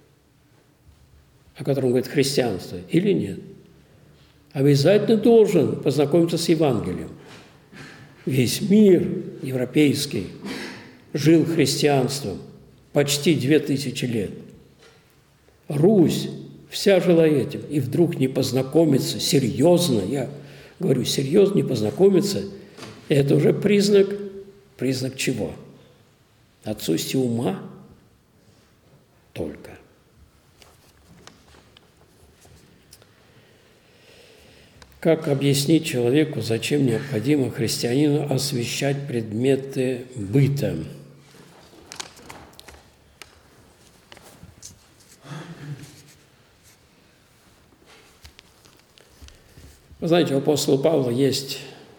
о котором говорит христианство, или нет? Обязательно должен познакомиться с Евангелием. Весь мир европейский жил христианством почти две тысячи лет. Русь вся жила этим, и вдруг не познакомиться серьезно, я говорю, серьезно не познакомиться, это уже признак, признак чего? Отсутствия ума только. Как объяснить человеку, зачем необходимо христианину освящать предметы быта? Вы знаете, у апостола Павла есть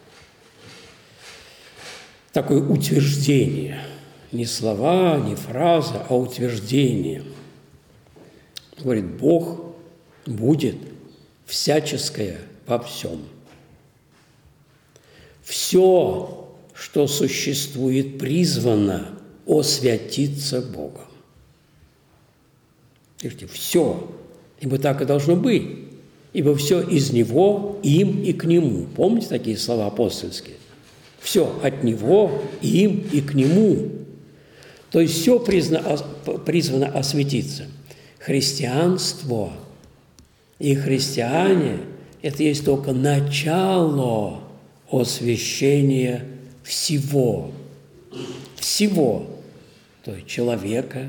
такое утверждение. Не слова, не фраза, а утверждение. Говорит, Бог будет всяческое во всем. Все, что существует, призвано освятиться Богом. Слышите, все. Ибо так и должно быть. Ибо все из Него, им и к Нему. Помните такие слова апостольские? Все от Него, им и к Нему. То есть все призвано, призвано осветиться. Христианство и христиане – это есть только начало освящения всего. Всего. То есть человека,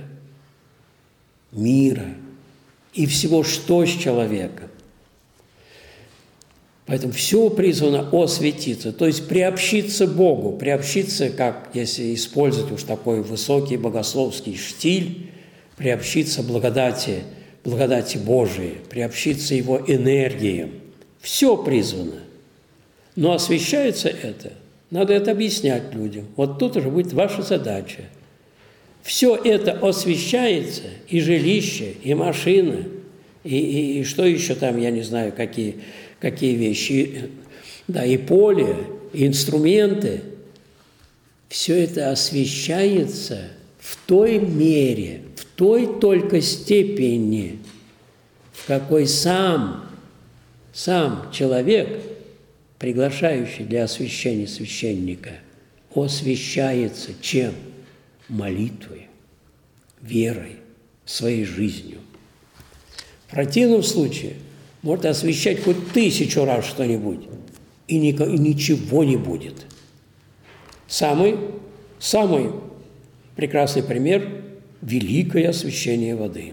мира и всего, что с человеком. Поэтому все призвано осветиться, то есть приобщиться Богу, приобщиться, как если использовать уж такой высокий богословский штиль, приобщиться благодати, благодати Божией, приобщиться Его энергиям. Все призвано. Но освящается это, надо это объяснять людям. Вот тут уже будет ваша задача. Все это освящается, и жилище, и машина, и, и, и что еще там, я не знаю, какие... какие вещи, да, и поле, и инструменты, все это освещается в той мере, в той только степени, в какой сам, сам человек, приглашающий для освящения священника, освящается чем? Молитвой, верой, своей жизнью. В противном случае может освещать хоть тысячу раз что-нибудь, и ничего не будет. Самый, самый прекрасный пример – великое освящение воды.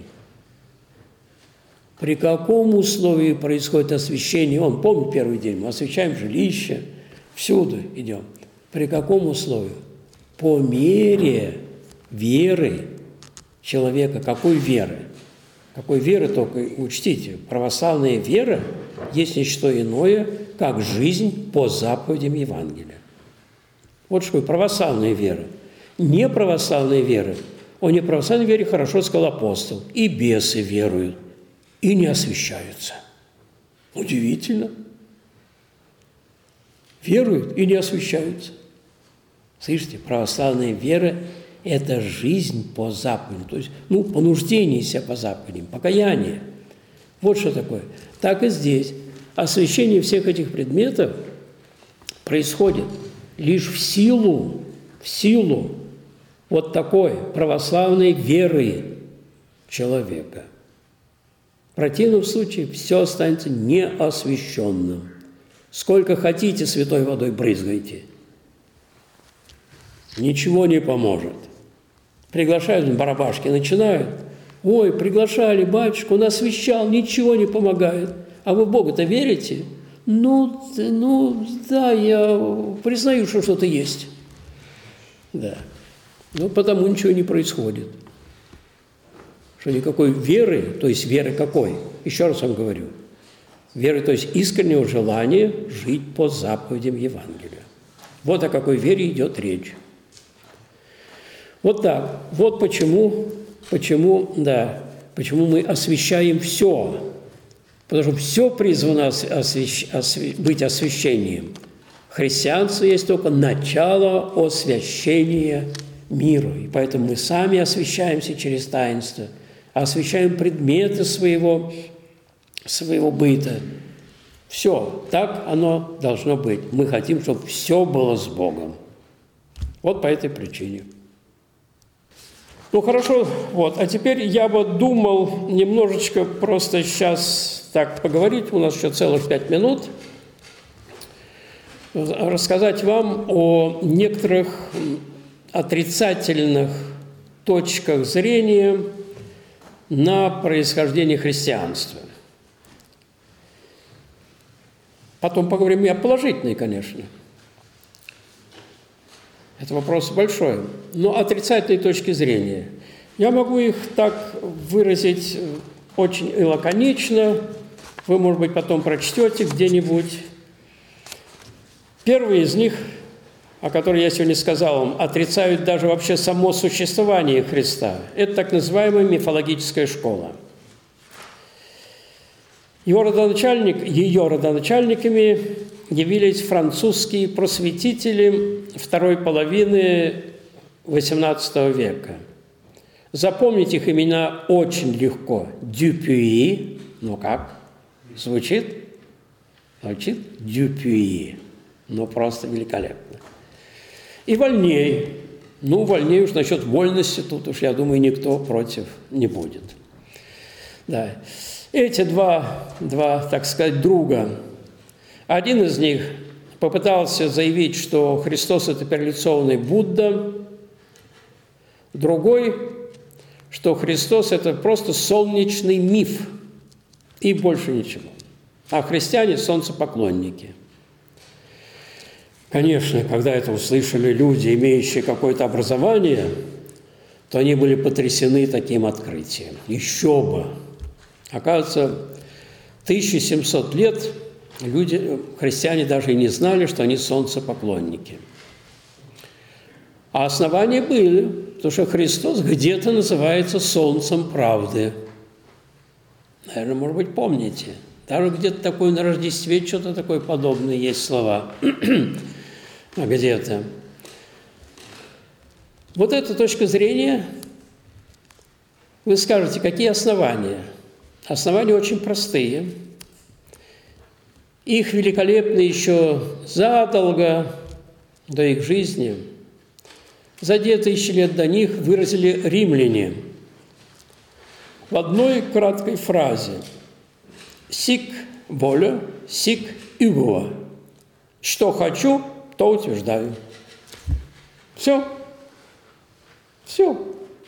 При каком условии происходит освящение? Он, помнит первый день, мы освещаем жилище, всюду идем. При каком условии? По мере веры человека. Какой веры? Какой веры, только учтите, православная вера есть не что иное, как жизнь по заповедям Евангелия. Вот что такое православная вера. Не православная вера. О неправославной вере хорошо сказал апостол. И бесы веруют, и не освящаются. Удивительно. Веруют и не освящаются. Слышите, православная вера – это жизнь по заповедям, то есть, ну, понуждение себя по заповедям, покаяние. Вот что такое. Так и здесь. Освящение всех этих предметов происходит лишь в силу, в силу вот такой православной веры человека. В противном случае все останется неосвященным. Сколько хотите святой водой брызгайте. Ничего не поможет. Приглашают на барабашки, начинают. Ой, приглашали, батюшку, он освящал, ничего не помогает. А вы в Бога-то верите? Ну, ну, да, я признаю, что что-то есть. Да. Но потому ничего не происходит. Что никакой веры, то есть веры какой? Еще раз вам говорю. Веры, то есть искреннего желания жить по заповедям Евангелия. Вот о какой вере идет речь. Вот так. Вот почему, почему, да, почему мы освящаем все. Потому что все призвано освящ, освя, быть освящением. Христианство есть только начало освящения миру. И поэтому мы сами освящаемся через таинство, освящаем предметы своего, своего быта. Все, так оно должно быть. Мы хотим, чтобы все было с Богом. Вот по этой причине. Ну, хорошо, вот. А теперь я бы думал немножечко просто сейчас так поговорить, у нас еще целых пять минут, рассказать вам о некоторых отрицательных точках зрения на происхождение христианства. Потом поговорим и о положительной, конечно. Это вопрос большой. Но отрицательные точки зрения. Я могу их так выразить очень лаконично. Вы, может быть, потом прочтете где-нибудь. Первый из них, о котором я сегодня сказал вам, отрицают даже вообще само существование Христа. Это так называемая мифологическая школа. Его родоначальник, ее родоначальниками явились французские просветители второй половины восемнадцатого века. Запомнить их имена очень легко. Дюпюи, ну как, звучит? Звучит? Дюпюи, ну просто великолепно. И Вольней. Ну, Вольней уж насчет вольности, тут уж, я думаю, никто против не будет. Да. Эти два, два, так сказать, друга. Один из них попытался заявить, что Христос – это перелицованный Будда. Другой, что Христос – это просто солнечный миф. И больше ничего. а христиане – солнцепоклонники. Конечно, когда это услышали люди, имеющие какое-то образование, то они были потрясены таким открытием. Еще бы! Оказывается, тысяча семьсот лет люди, христиане даже и не знали, что они солнцепоклонники. А основания были, потому что Христос где-то называется солнцем правды. Наверное, может быть, помните. Даже где-то такое на Рождестве, что-то такое подобное есть слова. Где-то. Вот эта точка зрения, вы скажете, какие основания? Основания очень простые. Их великолепно еще задолго до их жизни, за две тысячи лет до них выразили римляне в одной краткой фразе: «Сик воля, сик юго». Что хочу, то утверждаю. Все. Все.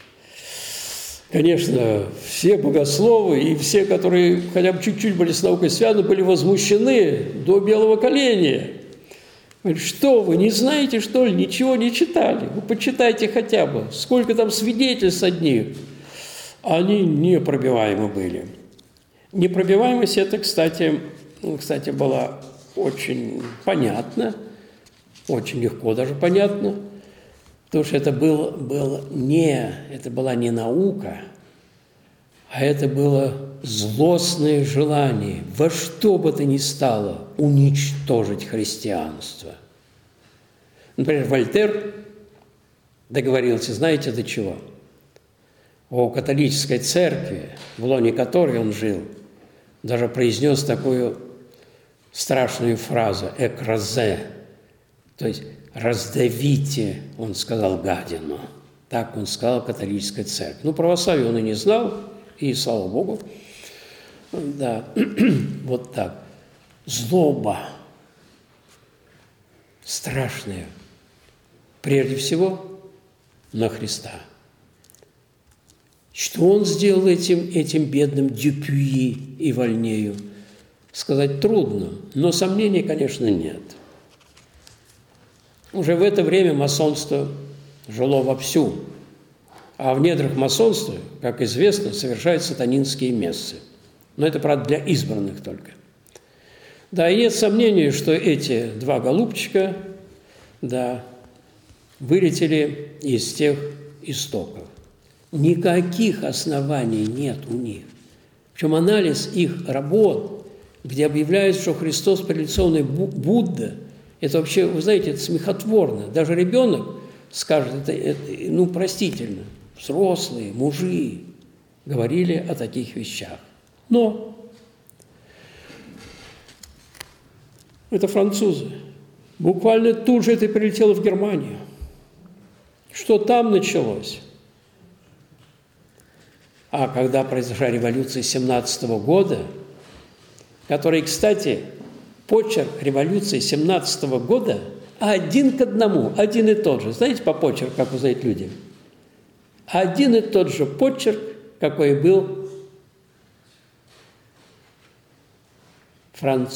Конечно, все богословы и все, которые хотя бы чуть-чуть были с наукой связаны, были возмущены до белого коленя. Говорят, что вы, не знаете, что ли, ничего не читали? Вы почитайте хотя бы, сколько там свидетельств одних. Они непробиваемы были. Непробиваемость это, кстати, кстати, была очень понятна, очень легко даже понятно, потому что это был, был не, это была не наука, а это было злостное желание во что бы то ни стало уничтожить христианство. Например, Вольтер договорился, знаете, до чего? О католической церкви, в лоне которой он жил, даже произнес такую страшную фразу «экразе», то есть «раздавите», он сказал, гадину. Так он сказал католической церкви. Ну, православие он и не знал, и слава Богу. Да, вот так. Злоба страшная. Прежде всего, на Христа. Что он сделал этим, этим бедным Дюпюи и Вольнею? Сказать трудно, но сомнений, конечно, нет. Уже в это время масонство жило вовсю, а в недрах масонства, как известно, совершают сатанинские мессы. Но это, правда, для избранных только. Да, и нет сомнений, что эти два голубчика, да, вылетели из тех истоков. Никаких оснований нет у них. Причем анализ их работ, где объявляется, что Христос прелицованный Будда, это вообще, вы знаете, это смехотворно. Даже ребенок скажет, это, это ну, простительно. Взрослые, мужи говорили о таких вещах. Но это французы. Буквально тут же это прилетело в Германию. Что там началось? А когда произошла революция семнадцатого года, которая, кстати, почерк революции семнадцатого года один к одному, один и тот же. Знаете по почерку, как узнают люди? Один и тот же почерк, какой был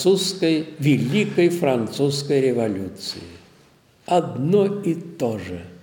французской, великой французской революции. Одно и то же.